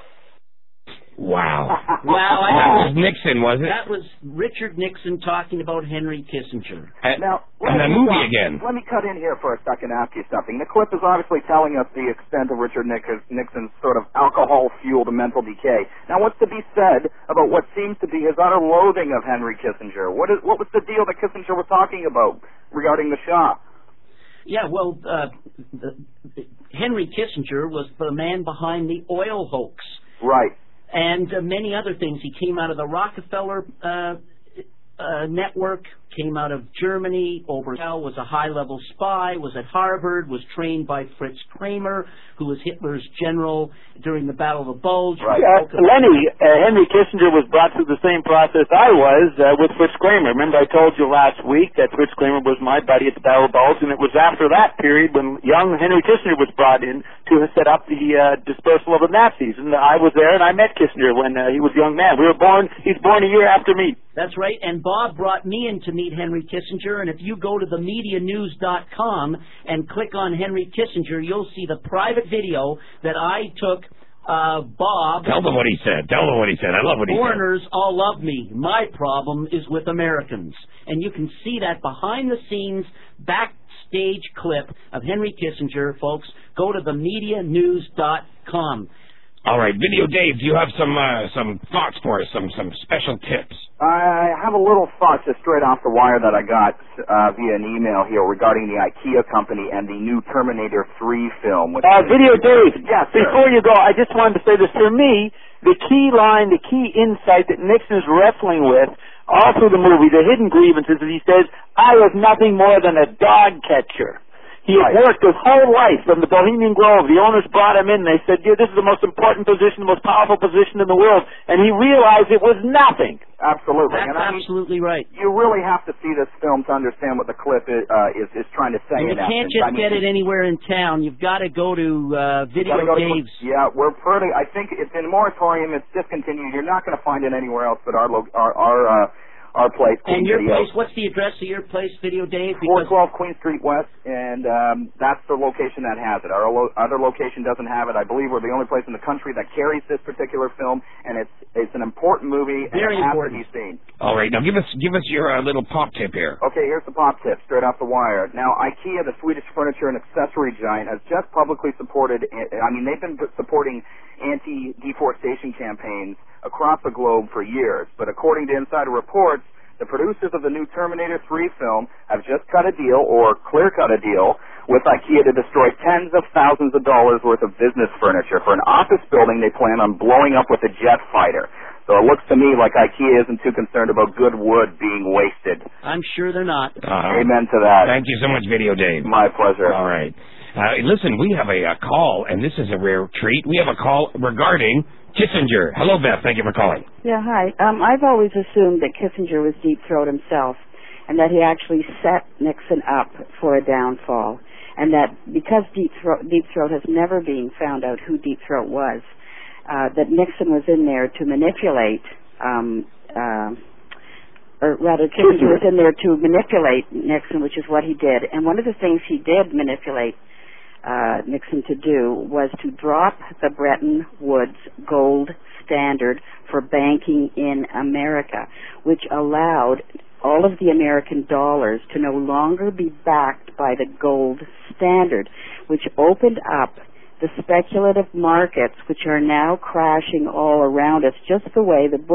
Wow. Wow. That was Nixon, was it? That was Richard Nixon talking about Henry Kissinger. And that movie again. Let me cut in here for a second and ask you something. The clip is obviously telling us the extent of Richard Nixon's sort of alcohol-fueled mental decay. Now, what's to be said about what seems to be his utter loathing of Henry Kissinger? What was the deal that Kissinger was talking about regarding the Shah? Yeah, well, Henry Kissinger was the man behind the oil hoax. Right. And many other things. He came out of the Rockefeller network, came out of Germany, was a high-level spy, was at Harvard, was trained by Fritz Kramer, who was Hitler's general during the Battle of the Bulge. Right. Lenny, Henry Kissinger was brought through the same process I was with Fritz Kramer. Remember I told you last week that Fritz Kramer was my buddy at the Battle of the Bulge, and it was after that period when young Henry Kissinger was brought in to set up the dispersal of the Nazis. And I was there, and I met Kissinger when he was a young man. He's born a year after me. That's right, and Bob brought me in to meet Henry Kissinger, and if you go to themedianews.com and click on Henry Kissinger, you'll see the private video that I took Bob. Tell them what he said. I love what he said. Foreigners all love me. My problem is with Americans. And you can see that behind-the-scenes backstage clip of Henry Kissinger, folks. Go to themedianews.com. All right, Video Dave, do you have some thoughts for us, some special tips? I have a little thought just straight off the wire that I got via an email here regarding the IKEA company and the new Terminator 3 film. Video Dave, yes, before you go, I just wanted to say this. For me, the key line, the key insight that Nixon is wrestling with all through the movie, the hidden grievances, is he says, I was nothing more than a dog catcher. He had worked his whole life from the Bohemian Grove. The owners brought him in, and they said, this is the most important position, the most powerful position in the world. And he realized it was nothing. Absolutely. That's absolutely right. You really have to see this film to understand what the clip is trying to say. And you can't just get it anywhere in town. You've got to go to Video Dave's. Yeah, I think it's in moratorium. It's discontinued. You're not going to find it anywhere else but our place. And your place, what's the address of your place, Video Dave? 412 Queen Street West, and that's the location that has it. Our other location doesn't have it. I believe we're the only place in the country that carries this particular film, and it's an important movie, and it has to be seen. All right, now give us your little pop tip here. Okay, here's the pop tip, straight off the wire. Now, IKEA, the Swedish furniture and accessory giant, has just publicly supported, they've been supporting anti-deforestation campaigns across the globe for years, but according to insider reports, the producers of the new Terminator 3 film have just cut a deal, or clear-cut a deal, with IKEA to destroy tens of thousands of dollars worth of business furniture for an office building they plan on blowing up with a jet fighter. So it looks to me like IKEA isn't too concerned about good wood being wasted. I'm sure they're not. Amen to that. Thank you so much, Video Dave. My pleasure. All right. Listen, we have a call, and this is a rare treat. We have a call regarding Kissinger. Hello, Beth. Thank you for calling. Yeah, hi. I've always assumed that Kissinger was Deep Throat himself, and that he actually set Nixon up for a downfall, and that because Deep Throat has never been found out who Deep Throat was, that Nixon was in there to manipulate or rather Kissinger was in there to manipulate Nixon, which is what he did. And one of the things he did manipulate Nixon to do was to drop the Bretton Woods gold standard for banking in America, which allowed all of the American dollars to no longer be backed by the gold standard, which opened up the speculative markets, which are now crashing all around us, just the way the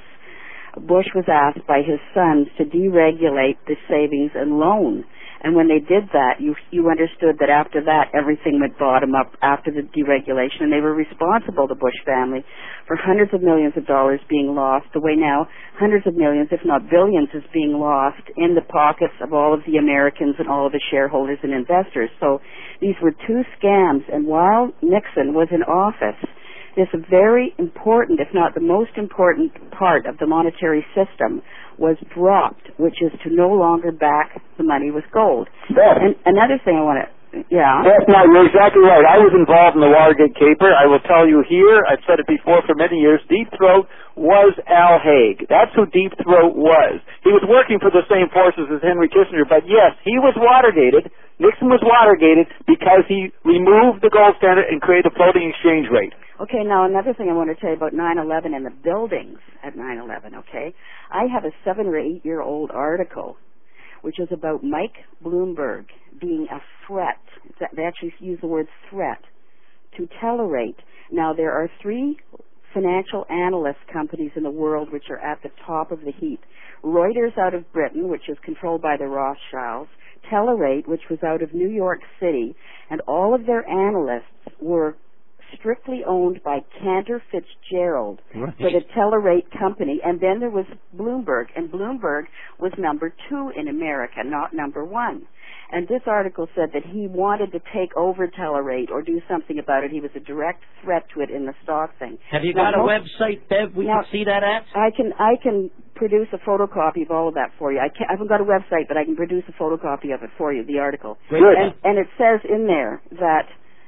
Bush was asked by his sons to deregulate the savings and loan. And when they did that, you understood that after that, everything went bottom up after the deregulation, and they were responsible, the Bush family, for hundreds of millions of dollars being lost, the way now hundreds of millions, if not billions, is being lost in the pockets of all of the Americans and all of the shareholders and investors. So these were two scams, and while Nixon was in office, this very important, if not the most important part of the monetary system was dropped, which is to no longer back the money with gold. And another thing I want to, Yes, no, you're exactly right. I was involved in the Watergate caper. I will tell you here, I've said it before for many years, Deep Throat was Al Haig. That's who Deep Throat was. He was working for the same forces as Henry Kissinger, but yes, he was Watergated. Nixon was Watergated because he removed the gold standard and created a floating exchange rate. Okay, now another thing I want to tell you about 9/11 and the buildings at 9/11, okay? I have a 7 or 8 year old article which is about Mike Bloomberg being a threat. They actually use the word threat to Telerate. Now, there are 3 financial analyst companies in the world which are at the top of the heap. Reuters out of Britain, which is controlled by the Rothschilds, Telerate, which was out of New York City, and all of their analysts were strictly owned by Cantor Fitzgerald for the Telerate company. And then there was Bloomberg, and Bloomberg was number 2 in America, not number 1. And this article said that he wanted to take over Telerate or do something about it. He was a direct threat to it in the stock thing. Have you got a website, Bev, we can see that at? I can produce a photocopy of all of that for you. I haven't got a website, but I can produce a photocopy of it for you, the article. And it says in there that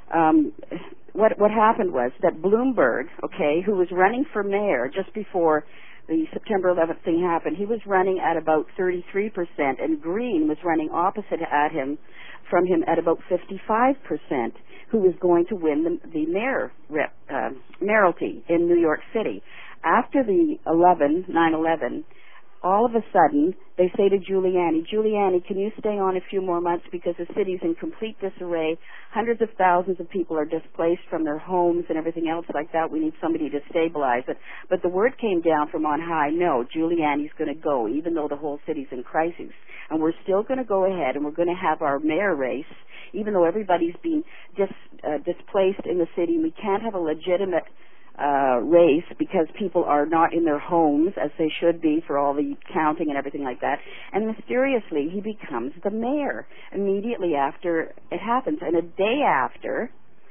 what happened was that Bloomberg, okay, who was running for mayor just before the September 11th thing happened, he was running at about 33%, and Green was running opposite from him at about 55%, who was going to win the mayoralty in New York City. After the 9/11, all of a sudden, they say to Giuliani, can you stay on a few more months because the city's in complete disarray. Hundreds of thousands of people are displaced from their homes and everything else like that. We need somebody to stabilize it. But the word came down from on high, no, Giuliani's going to go, even though the whole city's in crisis. And we're still going to go ahead and we're going to have our mayor race, even though everybody's being displaced in the city. We can't have a legitimate race because people are not in their homes as they should be for all the counting and everything like that. And mysteriously, he becomes the mayor immediately after it happens. And the day after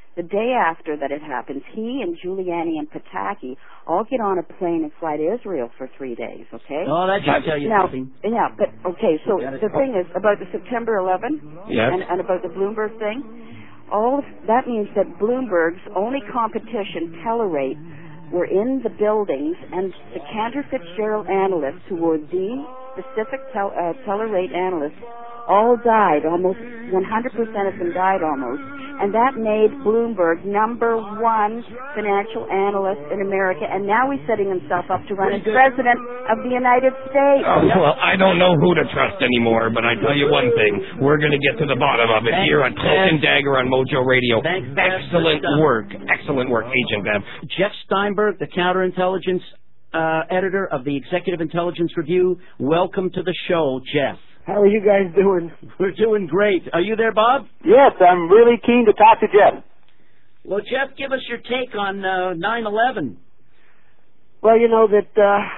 that it happens, he and Giuliani and Pataki all get on a plane and fly to Israel for 3 days, okay? Oh, that should tell you something. Yeah, but, okay, so the thing is, about the September 11 and about the Bloomberg thing, that means that Bloomberg's only competition, Telerate, were in the buildings, and the Cantor Fitzgerald analysts, who were the specific Telerate analysts, all died. Almost 100% of them died almost. And that made Bloomberg number 1 financial analyst in America, and now he's setting himself up to run as President of the United States. Oh, well, I don't know who to trust anymore, but I tell you one thing. We're going to get to the bottom of it here on Cloak and Dagger on Mojo Radio. Excellent work. Excellent work, Agent Bev. Jeff Steinberg, the counterintelligence editor of the Executive Intelligence Review. Welcome to the show, Jeff. How are you guys doing? We're doing great. Are you there, Bob? Yes, I'm really keen to talk to Jeff. Well, Jeff, give us your take on 9/11. Well, you know that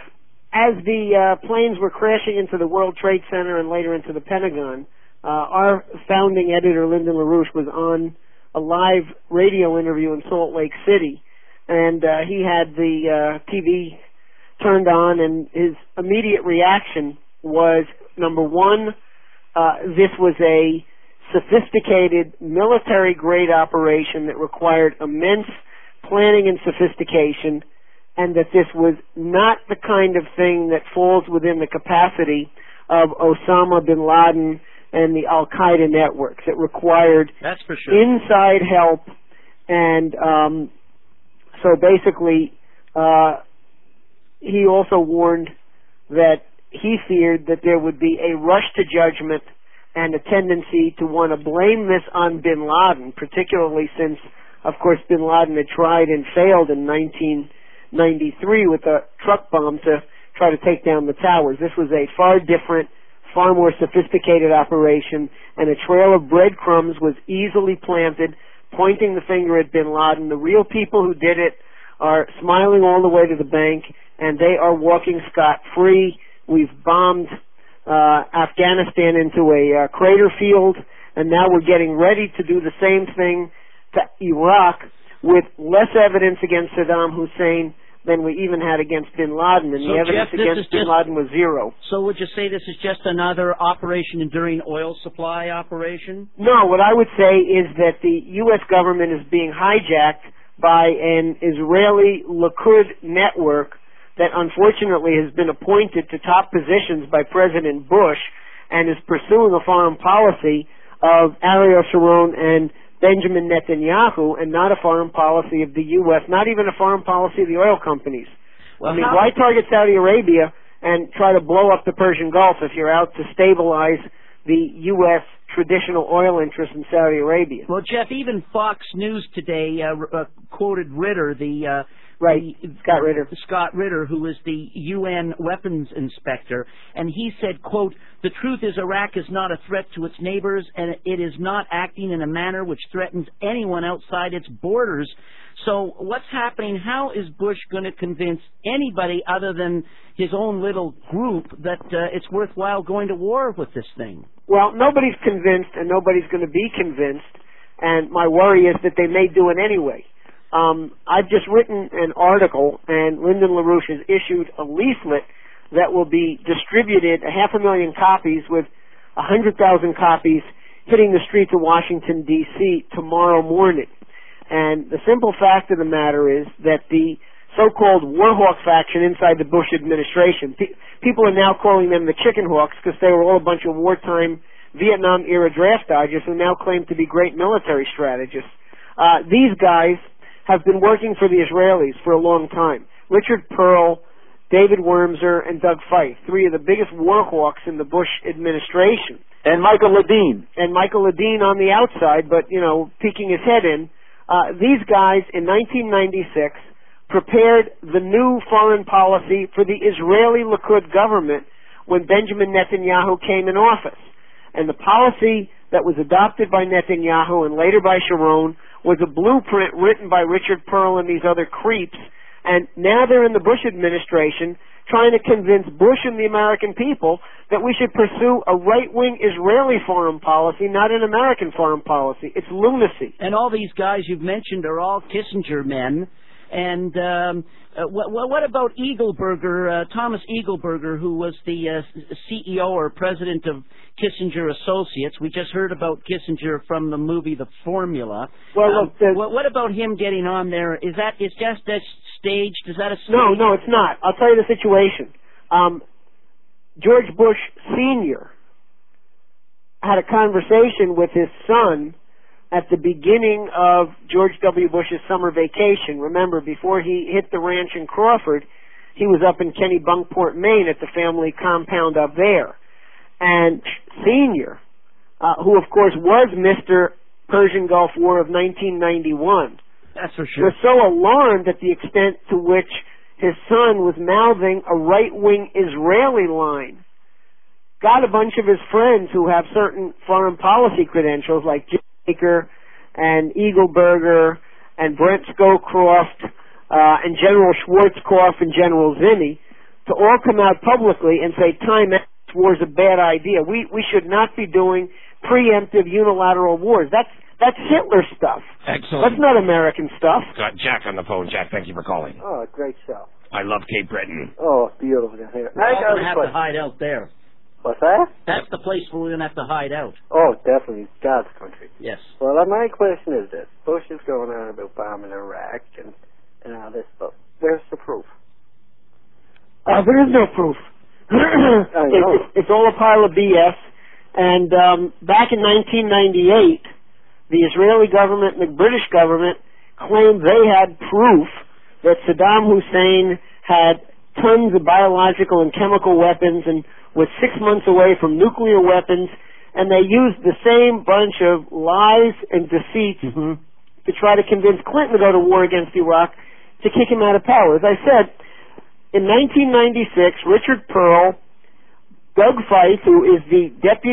as the planes were crashing into the World Trade Center and later into the Pentagon, our founding editor, Lyndon LaRouche, was on a live radio interview in Salt Lake City, and he had the TV turned on, and his immediate reaction was, number 1, this was a sophisticated military-grade operation that required immense planning and sophistication, and that this was not the kind of thing that falls within the capacity of Osama bin Laden and the Al-Qaeda networks. It required That's for sure. inside help, and so basically he also warned that he feared that there would be a rush to judgment and a tendency to want to blame this on bin Laden, particularly since, of course, bin Laden had tried and failed in 1993 with a truck bomb to try to take down the towers. This was a far different, far more sophisticated operation, and a trail of breadcrumbs was easily planted, pointing the finger at bin Laden. The real people who did it are smiling all the way to the bank, and they are walking scot-free. We've bombed Afghanistan into a crater field, and now we're getting ready to do the same thing to Iraq with less evidence against Saddam Hussein than we even had against bin Laden, and the evidence against bin Laden was zero. So would you say this is just another Operation Enduring Oil Supply operation? No, what I would say is that the U.S. government is being hijacked by an Israeli Likud network that unfortunately has been appointed to top positions by President Bush and is pursuing a foreign policy of Ariel Sharon and Benjamin Netanyahu, and not a foreign policy of the U.S., not even a foreign policy of the oil companies. Well, why target Saudi Arabia and try to blow up the Persian Gulf if you're out to stabilize the U.S. traditional oil interests in Saudi Arabia? Well, Jeff, even Fox News today quoted Ritter, Scott Ritter, who is the UN weapons inspector, and he said, quote, "The truth is Iraq is not a threat to its neighbors, and it is not acting in a manner which threatens anyone outside its borders." So what's happening? How is Bush going to convince anybody other than his own little group that it's worthwhile going to war with this thing? Well, nobody's convinced, and nobody's going to be convinced, and my worry is that they may do it anyway. I've just written an article, and Lyndon LaRouche has issued a leaflet that will be distributed, 500,000 copies, with 100,000 copies hitting the streets of Washington, D.C. tomorrow morning. And the simple fact of the matter is that the so-called war hawk faction inside the Bush administration, people are now calling them the chicken hawks because they were all a bunch of wartime Vietnam-era draft dodgers who now claim to be great military strategists. These guys have been working for the Israelis for a long time. Richard Pearl, David Wormser, and Doug Feith, three of the biggest war hawks in the Bush administration. And Michael Ledeen. And Michael Ledeen on the outside, but, peeking his head in. These guys, in 1996, prepared the new foreign policy for the Israeli Likud government when Benjamin Netanyahu came in office. And the policy that was adopted by Netanyahu and later by Sharon was a blueprint written by Richard Pearl and these other creeps. And now they're in the Bush administration trying to convince Bush and the American people that we should pursue a right-wing Israeli foreign policy, not an American foreign policy. It's lunacy. And all these guys you've mentioned are all Kissinger men. And what about Eagleburger, Thomas Eagleburger, who was the CEO or president of Kissinger Associates? We just heard about Kissinger from the movie The Formula. Well, what about him getting on there? Is that staged? Is that a stage? No, it's not. I'll tell you the situation. George Bush Sr. had a conversation with his son at the beginning of George W. Bush's summer vacation. Remember, before he hit the ranch in Crawford, he was up in Kennebunkport, Maine at the family compound up there. And Sr., who of course was Mr. Persian Gulf War of 1991, that's for sure, was so alarmed at the extent to which his son was mouthing a right-wing Israeli line, got a bunch of his friends who have certain foreign policy credentials like Jim Baker and Eagleburger and Brent Scowcroft and General Schwarzkopf and General Zinni to all come out publicly and say time out, war is a bad idea. We should not be doing preemptive unilateral wars. That's Hitler stuff. Excellent. That's not American stuff. Got Jack on the phone. Jack, thank you for calling. Oh, great show. I love Cape Breton. Oh, beautiful to hear. We're all going to have to hide out there. What's that? That's the place where we're going to have to hide out. Oh, definitely. God's country. Yes. Well, my question is this. Bush is going on about bombing Iraq and all this, but where's the proof? There is no proof. It's all a pile of BS. And back in 1998, the Israeli government and the British government claimed they had proof that Saddam Hussein had tons of biological and chemical weapons and was 6 months away from nuclear weapons, and they used the same bunch of lies and deceits to try to convince Clinton to go to war against Iraq to kick him out of power. As I said, in 1996, Richard Pearl, Doug Feith, who's the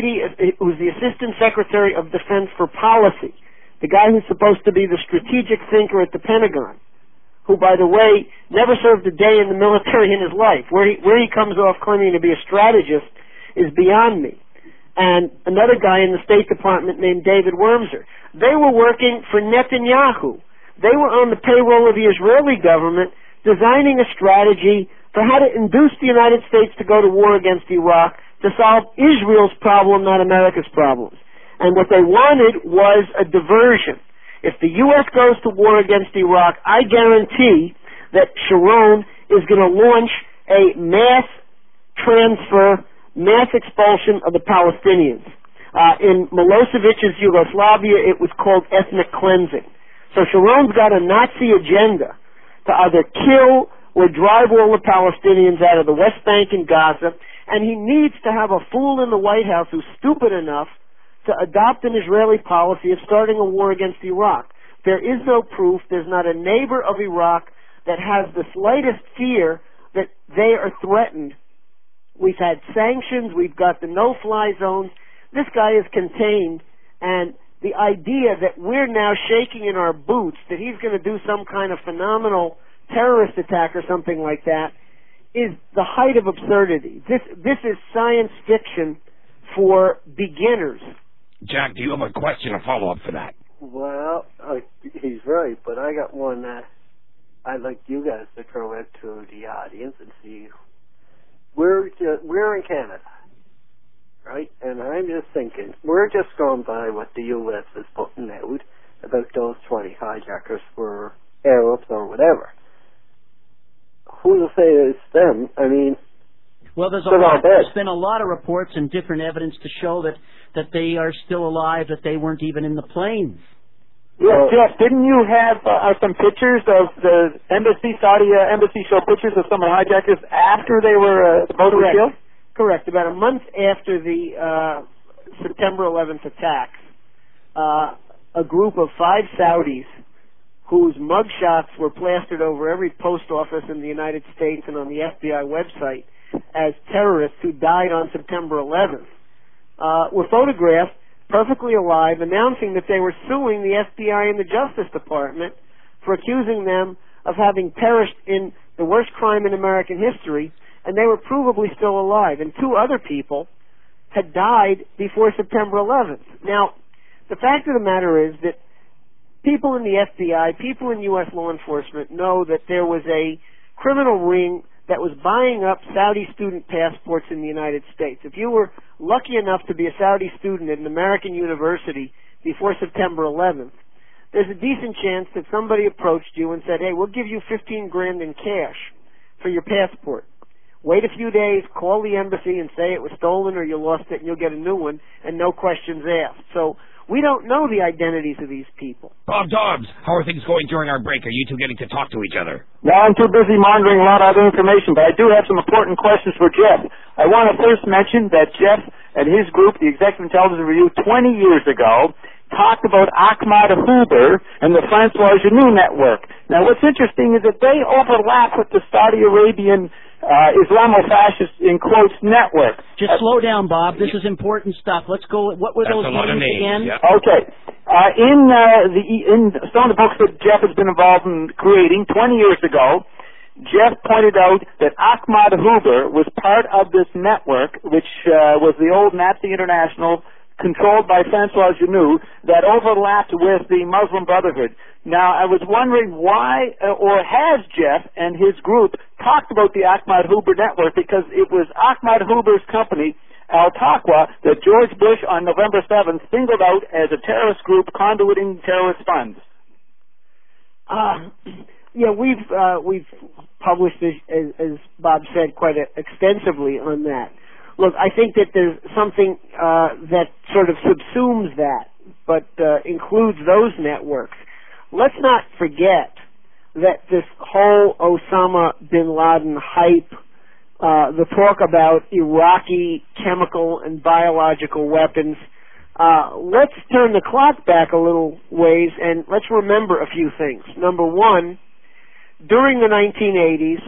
Assistant Secretary of Defense for Policy, the guy who's supposed to be the strategic thinker at the Pentagon, who, by the way, never served a day in the military in his life. Where he comes off claiming to be a strategist is beyond me. And another guy in the State Department named David Wurmser. They were working for Netanyahu. They were on the payroll of the Israeli government designing a strategy for how to induce the United States to go to war against Iraq to solve Israel's problem, not America's problems. And what they wanted was a diversion. If the U.S. goes to war against Iraq, I guarantee that Sharon is going to launch a mass transfer, mass expulsion of the Palestinians. In Milosevic's Yugoslavia, it was called ethnic cleansing. So Sharon's got a Nazi agenda to either kill or drive all the Palestinians out of the West Bank and Gaza, and he needs to have a fool in the White House who's stupid enough to adopt an Israeli policy of starting a war against Iraq. There is no proof. There's not a neighbor of Iraq that has the slightest fear that they are threatened. We've had sanctions. We've got the no-fly zones. This guy is contained, and the idea that we're now shaking in our boots, that he's going to do some kind of phenomenal terrorist attack or something like that, is the height of absurdity. This is science fiction for beginners. Jack, do you have a question or follow-up for that? Well, he's right, but I got one that I'd like you guys to throw it to the audience and see. We're in Canada, right? And I'm just thinking, we're just going by what the U.S. is putting out about those 20 hijackers for Arabs or whatever. Who to say it's them? I mean, well, there's been a lot of reports and different evidence to show that they are still alive, that they weren't even in the planes. Yeah, Jeff, didn't you have some pictures of the Saudi embassy show pictures of some of the hijackers after they were supposedly killed? Correct. About a month after the September 11th attacks, a group of 5 Saudis whose mugshots were plastered over every post office in the United States and on the FBI website as terrorists who died on September 11th, were photographed perfectly alive, announcing that they were suing the FBI and the Justice Department for accusing them of having perished in the worst crime in American history, and they were provably still alive. And 2 other people had died before September 11th. Now, the fact of the matter is that people in the FBI, people in U.S. law enforcement know that there was a criminal ring that was buying up Saudi student passports in the United States. If you were lucky enough to be a Saudi student at an American university before September 11th, there's a decent chance that somebody approached you and said, hey, we'll give you $15,000 in cash for your passport. Wait a few days, call the embassy and say it was stolen or you lost it and you'll get a new one, and no questions asked. So we don't know the identities of these people. Bob Dobbs, how are things going during our break? Are you two getting to talk to each other? No, I'm too busy monitoring a lot of other information, but I do have some important questions for Jeff. I want to first mention that Jeff and his group, the Executive Intelligence Review, 20 years ago, talked about Ahmad Huber and the Francois Genoux network. Now, what's interesting is that they overlap with the Saudi Arabian Islamo-fascist, in quotes, network. Just slow down, Bob. This is important stuff. Let's go. What were those names again? Yep. Okay. In some of the books that Jeff has been involved in creating 20 years ago, Jeff pointed out that Ahmad Huber was part of this network, which was the old Nazi International, controlled by Francois Genoux, that overlapped with the Muslim Brotherhood. Now, I was wondering why, or has Jeff and his group talked about the Ahmad Huber network, because it was Ahmad Huber's company, Al-Taqwa, that George Bush on November 7th singled out as a terrorist group conduiting terrorist funds. Yeah, we've published, as Bob said, quite extensively on that. Look, I think that there's something that sort of subsumes that, but includes those networks. Let's not forget that this whole Osama bin Laden hype, the talk about Iraqi chemical and biological weapons, let's turn the clock back a little ways and let's remember a few things. Number one, during the 1980s,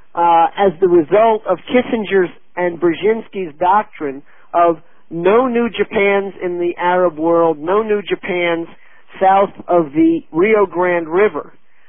as the result of Kissinger's and Brzezinski's doctrine of no new Japans in the Arab world, no new Japans south of the Rio Grande River,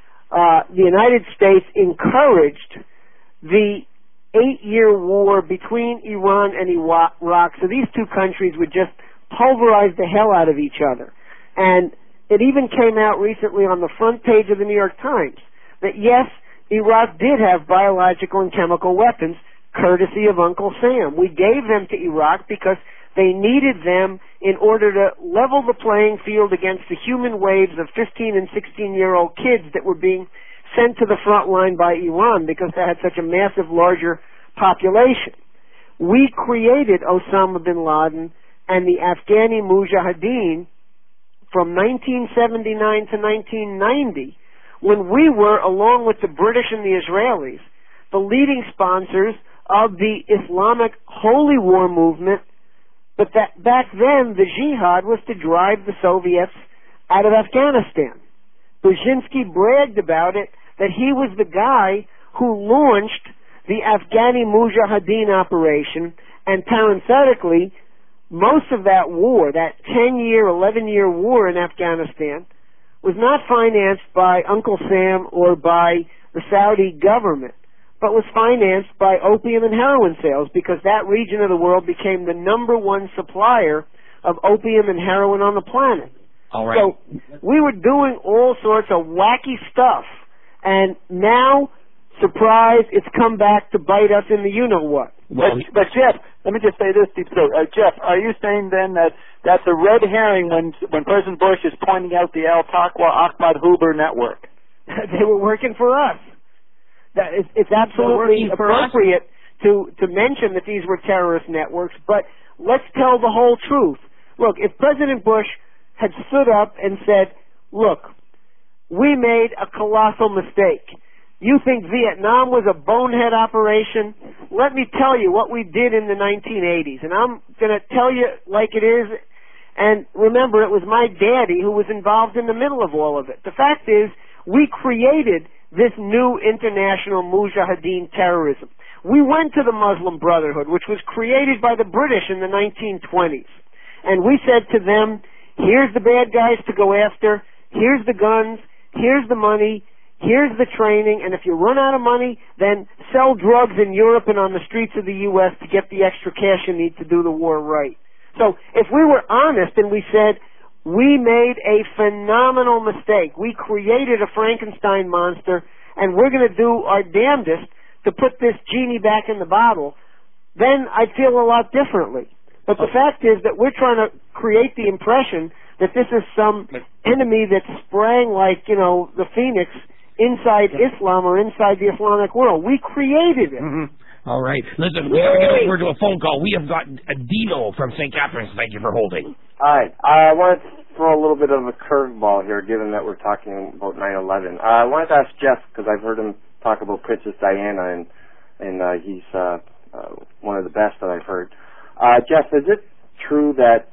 the United States encouraged the 8-year war between Iran and Iraq, so these two countries would just pulverize the hell out of each other. And it even came out recently on the front page of the New York Times that yes, Iraq did have biological and chemical weapons, courtesy of Uncle Sam. We gave them to Iraq because they needed them in order to level the playing field against the human waves of 15 and 16-year-old kids that were being sent to the front line by Iran because they had such a massive, larger population. We created Osama bin Laden and the Afghani Mujahideen from 1979 to 1990, when we were, along with the British and the Israelis, the leading sponsors of the Islamic Holy War movement, but that back then the jihad was to drive the Soviets out of Afghanistan. Brzezinski bragged about it, that he was the guy who launched the Afghani Mujahideen operation, and parenthetically, most of that war, that 10-year, 11-year war in Afghanistan, was not financed by Uncle Sam or by the Saudi government, but was financed by opium and heroin sales, because that region of the world became the number one supplier of opium and heroin on the planet. All right. So we were doing all sorts of wacky stuff, and now, surprise, it's come back to bite us in the you-know-what. Well, but Jeff, let me just say this, Deep Throat. Jeff, are you saying then that that's a red herring when President Bush is pointing out the Al-Taqwa Ahmad Huber network? They were working for us. That it's absolutely appropriate to mention that these were terrorist networks, but let's tell the whole truth. Look, if President Bush had stood up and said, look, we made a colossal mistake. You think Vietnam was a bonehead operation? Let me tell you what we did in the 1980s, and I'm going to tell you like it is. And remember, it was my daddy who was involved in the middle of all of it. The fact is, we created this new international Mujahideen terrorism. We went to the Muslim Brotherhood, which was created by the British in the 1920s. And we said to them, here's the bad guys to go after, here's the guns, here's the money, here's the training, and if you run out of money, then sell drugs in Europe and on the streets of the U.S. to get the extra cash you need to do the war right. So if we were honest and we said, we made a phenomenal mistake, we created a Frankenstein monster, and we're going to do our damnedest to put this genie back in the bottle, then I'd feel a lot differently. But the fact is that we're trying to create the impression that this is some enemy that sprang like, the phoenix inside Islam or inside the Islamic world. We created it. Mm-hmm. All right. Listen, we got to get over to a phone call. We have got a Dino from St. Catharines. Thank you for holding. Hi. I wanted to throw a little bit of a curveball here, given that we're talking about 9/11. I wanted to ask Jeff, because I've heard him talk about Princess Diana, and he's one of the best that I've heard. Jeff, is it true that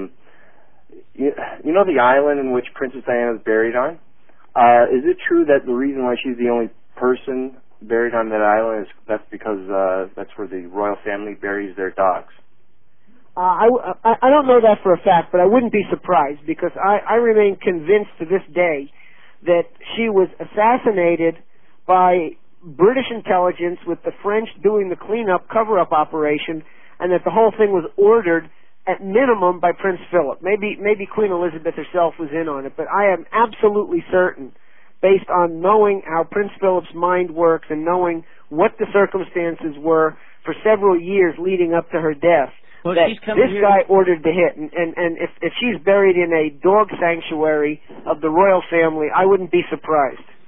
you know the island in which Princess Diana is buried on? Is it true that the reason why she's the only person buried on that island is that's because that's where the royal family buries their dogs? I don't know that for a fact, but I wouldn't be surprised, because I remain convinced to this day that she was assassinated by British intelligence with the French doing the cleanup, cover-up operation, and that the whole thing was ordered at minimum by Prince Philip. Maybe Queen Elizabeth herself was in on it, but I am absolutely certain, based on knowing how Prince Philip's mind works and knowing what the circumstances were for several years leading up to her death, that this guy ordered the hit. And if she's buried in a dog sanctuary of the royal family, I wouldn't be surprised.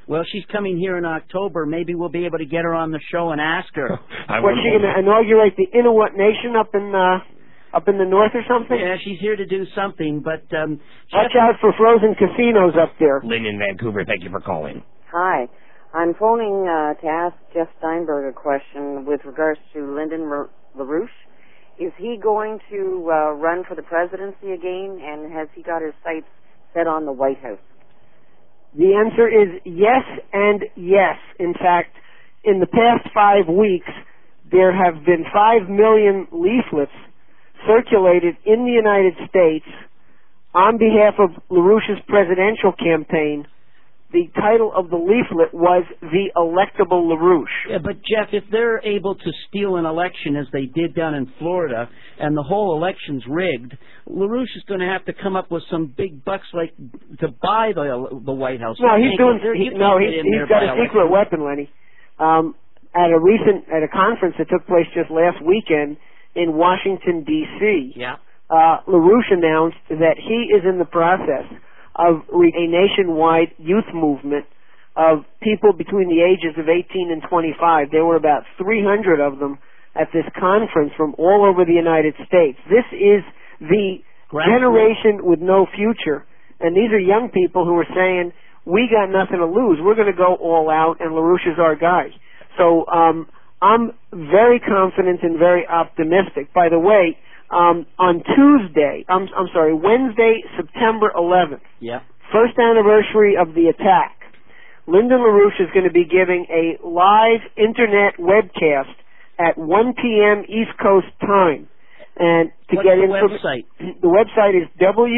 Well, she's coming here in October. Maybe we'll be able to get her on the show and ask her. What's she going to inaugurate the Inuit Nation up in the north or something? Yeah, she's here to do something, but... watch out for frozen casinos up there. Lynn in Vancouver, thank you for calling. Hi. I'm phoning to ask Jeff Steinberg a question with regards to Lyndon LaRouche. Is he going to run for the presidency again, and has he got his sights set on the White House? The answer is yes and yes. In fact, in the past 5 weeks, there have been 5 million leaflets circulated in the United States on behalf of LaRouche's presidential campaign. The title of the leaflet was The Electable LaRouche. Yeah, but Jeff, if they're able to steal an election as they did down in Florida, and the whole election's rigged, LaRouche is going to have to come up with some big bucks like to buy the White House. No, he's got a secret weapon, Lenny. At a conference that took place just last weekend in Washington D.C. Yeah. LaRouche announced that he is in the process of a nationwide youth movement of people between the ages of 18 and 25. There were about 300 of them at this conference from all over the United States. This is the generation with no future. And these are young people who are saying, we got nothing to lose. We're going to go all out, and LaRouche is our guy. So I'm very confident and very optimistic. By the way, on Wednesday, September 11th, first anniversary of the attack, Lyndon LaRouche is going to be giving a live internet webcast at 1 p.m. East Coast time. And to What's get the website? The website is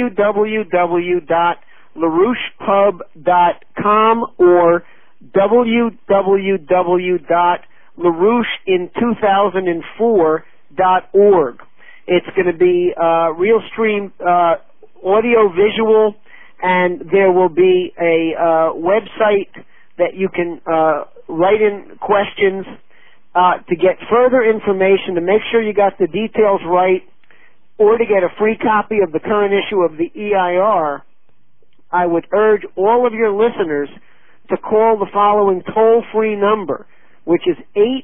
www.larouchepub.com or www.larouchein2004.org. It's going to be real stream audio visual, and there will be a website that you can write in questions to get further information, to make sure you got the details right, or to get a free copy of the current issue of the EIR. I would urge all of your listeners to call the following toll-free number, which is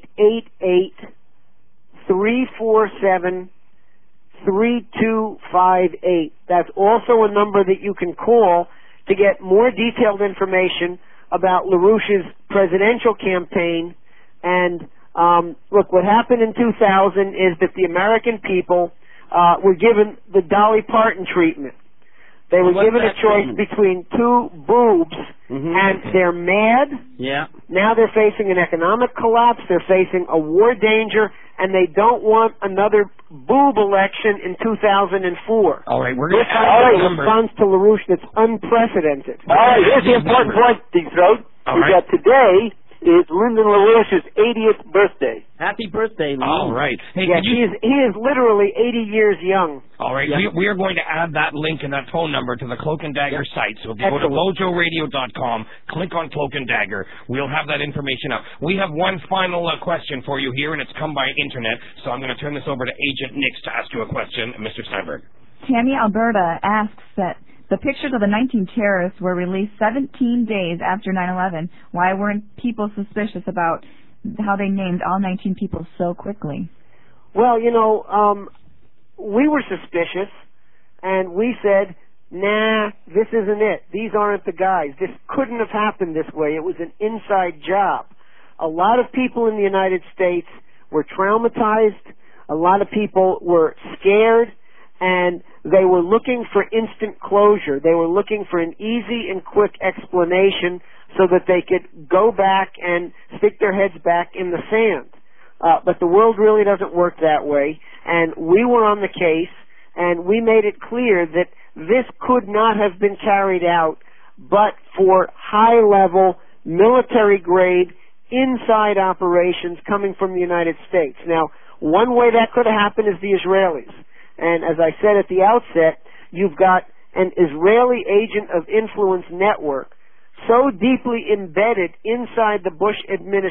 888-347-3258. That's also a number that you can call to get more detailed information about LaRouche's presidential campaign. And look, what happened in 2000 is that the American people were given the Dolly Parton treatment. They were given a choice between two boobs, and they're mad. Yeah. Now they're facing an economic collapse. They're facing a war danger, and they don't want another boob election in 2004. All right, we're going to add a response to LaRouche that's unprecedented. All right, here's the important point, Deep Throat. That today is Lyndon LaRouche's 80th birthday. Happy birthday, Lyndon. All right. Hey, yes, he is literally 80 years young. All right, we are going to add that link and that phone number to the Cloak and Dagger site. So if you go to mojoradio.com, click on Cloak and Dagger, we'll have that information up. We have one final question for you here, and it's come by internet, so I'm going to turn this over to Agent Nix to ask you a question. Mr. Steinberg. Tammy Alberta asks that the pictures of the 19 terrorists were released 17 days after 9/11. Why weren't people suspicious about how they named all 19 people so quickly? Well, we were suspicious, and we said, nah, this isn't it. These aren't the guys. This couldn't have happened this way. It was an inside job. A lot of people in the United States were traumatized. A lot of people were scared, and they were looking for instant closure. They were looking for an easy and quick explanation so that they could go back and stick their heads back in the sand. But the world really doesn't work that way, and we were on the case, and we made it clear that this could not have been carried out but for high-level, military-grade, inside operations coming from the United States. Now, one way that could have happened is the Israelis. And as I said at the outset, you've got an Israeli agent of influence network so deeply embedded inside the Bush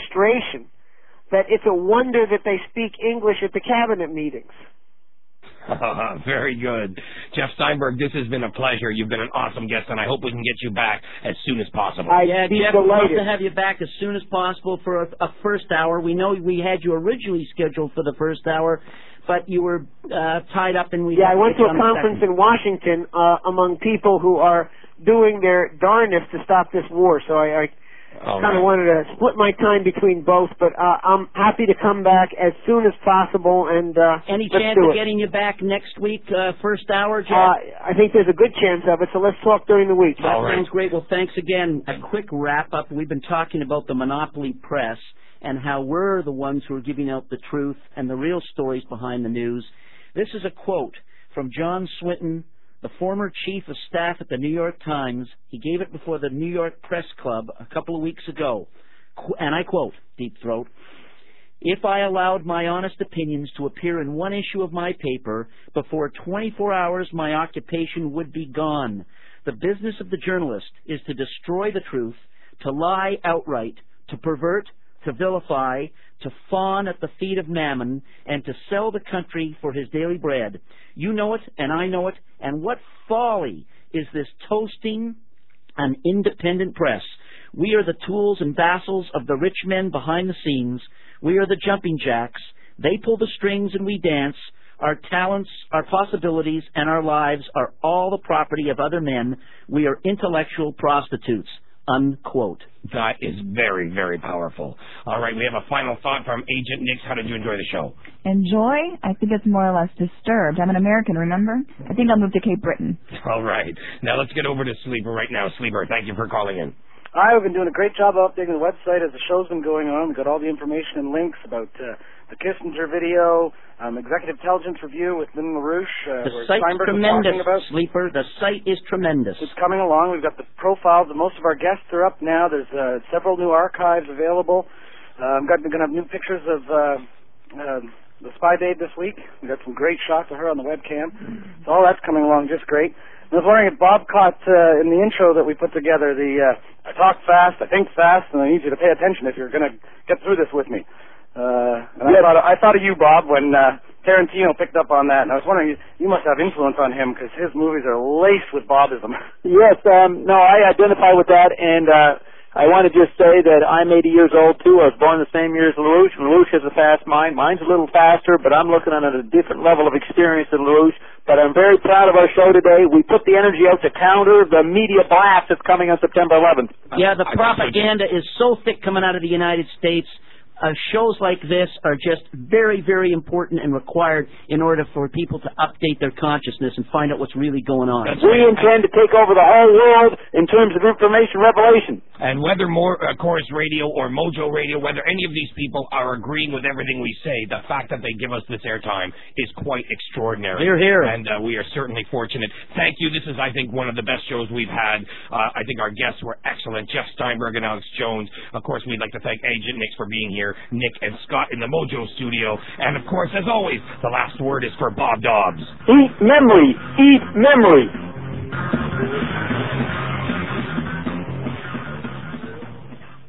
administration that it's a wonder that they speak English at the cabinet meetings. Very good. Jeff Steinberg, this has been a pleasure. You've been an awesome guest, and I hope we can get you back as soon as possible. Yeah, Jeff, we'd love to have you back as soon as possible for a first hour. We know we had you originally scheduled for the first hour, but you were tied up, and I went to a conference in Washington among people who are doing their darnest to stop this war, so I kind of wanted to split my time between both, but I'm happy to come back as soon as possible. And any chance of getting you back next week, first hour, Jeff? I think there's a good chance of it, so let's talk during the week. That sounds great. Well, thanks again. A quick wrap-up. We've been talking about the monopoly press and how we're the ones who are giving out the truth and the real stories behind the news. This is a quote from John Swinton, the former chief of staff at the New York Times. He gave it before the New York Press Club a couple of weeks ago. And I quote, Deep Throat, "If I allowed my honest opinions to appear in one issue of my paper, before 24 hours my occupation would be gone. The business of the journalist is to destroy the truth, to lie outright, to pervert, to vilify, to fawn at the feet of Mammon, and to sell the country for his daily bread. You know it, and I know it, and what folly is this toasting an independent press? We are the tools and vassals of the rich men behind the scenes. We are the jumping jacks. They pull the strings and we dance. Our talents, our possibilities, and our lives are all the property of other men. We are intellectual prostitutes." Unquote. That is very, very powerful. All right, we have a final thought from Agent Nix. How did you enjoy the show? Enjoy? I think it's more or less disturbed. I'm an American, remember? I think I'll move to Cape Breton. All right. Now let's get over to Sleeper right now. Sleeper, thank you for calling in. Hi, we've been doing a great job of updating the website as the show's been going on. We've got all the information and links about the Kissinger video, Executive Intelligence Review with Lyndon LaRouche. The site's tremendous, Sleeper. The site is tremendous. It's coming along. We've got the profiles of most of our guests are up now. There's several new archives available. We're going to have new pictures of the Spy Babe this week. We've got some great shots of her on the webcam. So all that's coming along just great. I was wondering if Bob caught in the intro that we put together I talk fast, I think fast, and I need you to pay attention if you're going to get through this with me. I thought of you, Bob, when Tarantino picked up on that, and I was wondering, you must have influence on him because his movies are laced with Bobism. Yes, no, I identify with that, and I want to just say that I'm 80 years old, too. I was born the same year as LaRouche. LaRouche has a fast mind. Mine's a little faster, but I'm looking at a different level of experience than LaRouche. But I'm very proud of our show today. We put the energy out to counter the media blast that's coming on September 11th. Yeah, the propaganda is so thick coming out of the United States. Shows like this are just very, very important and required in order for people to update their consciousness and find out what's really going on. We intend to take over the whole world in terms of information revelation. And whether Chorus Radio or Mojo Radio, whether any of these people are agreeing with everything we say, the fact that they give us this airtime is quite extraordinary. Hear, hear. And we are certainly fortunate. Thank you. This is, I think, one of the best shows we've had. I think our guests were excellent. Jeff Steinberg and Alex Jones. Of course, we'd like to thank Agent Nix for being here, Nick and Scott in the Mojo studio. And, of course, as always, the last word is for Bob Dobbs. Eat memory. Eat memory.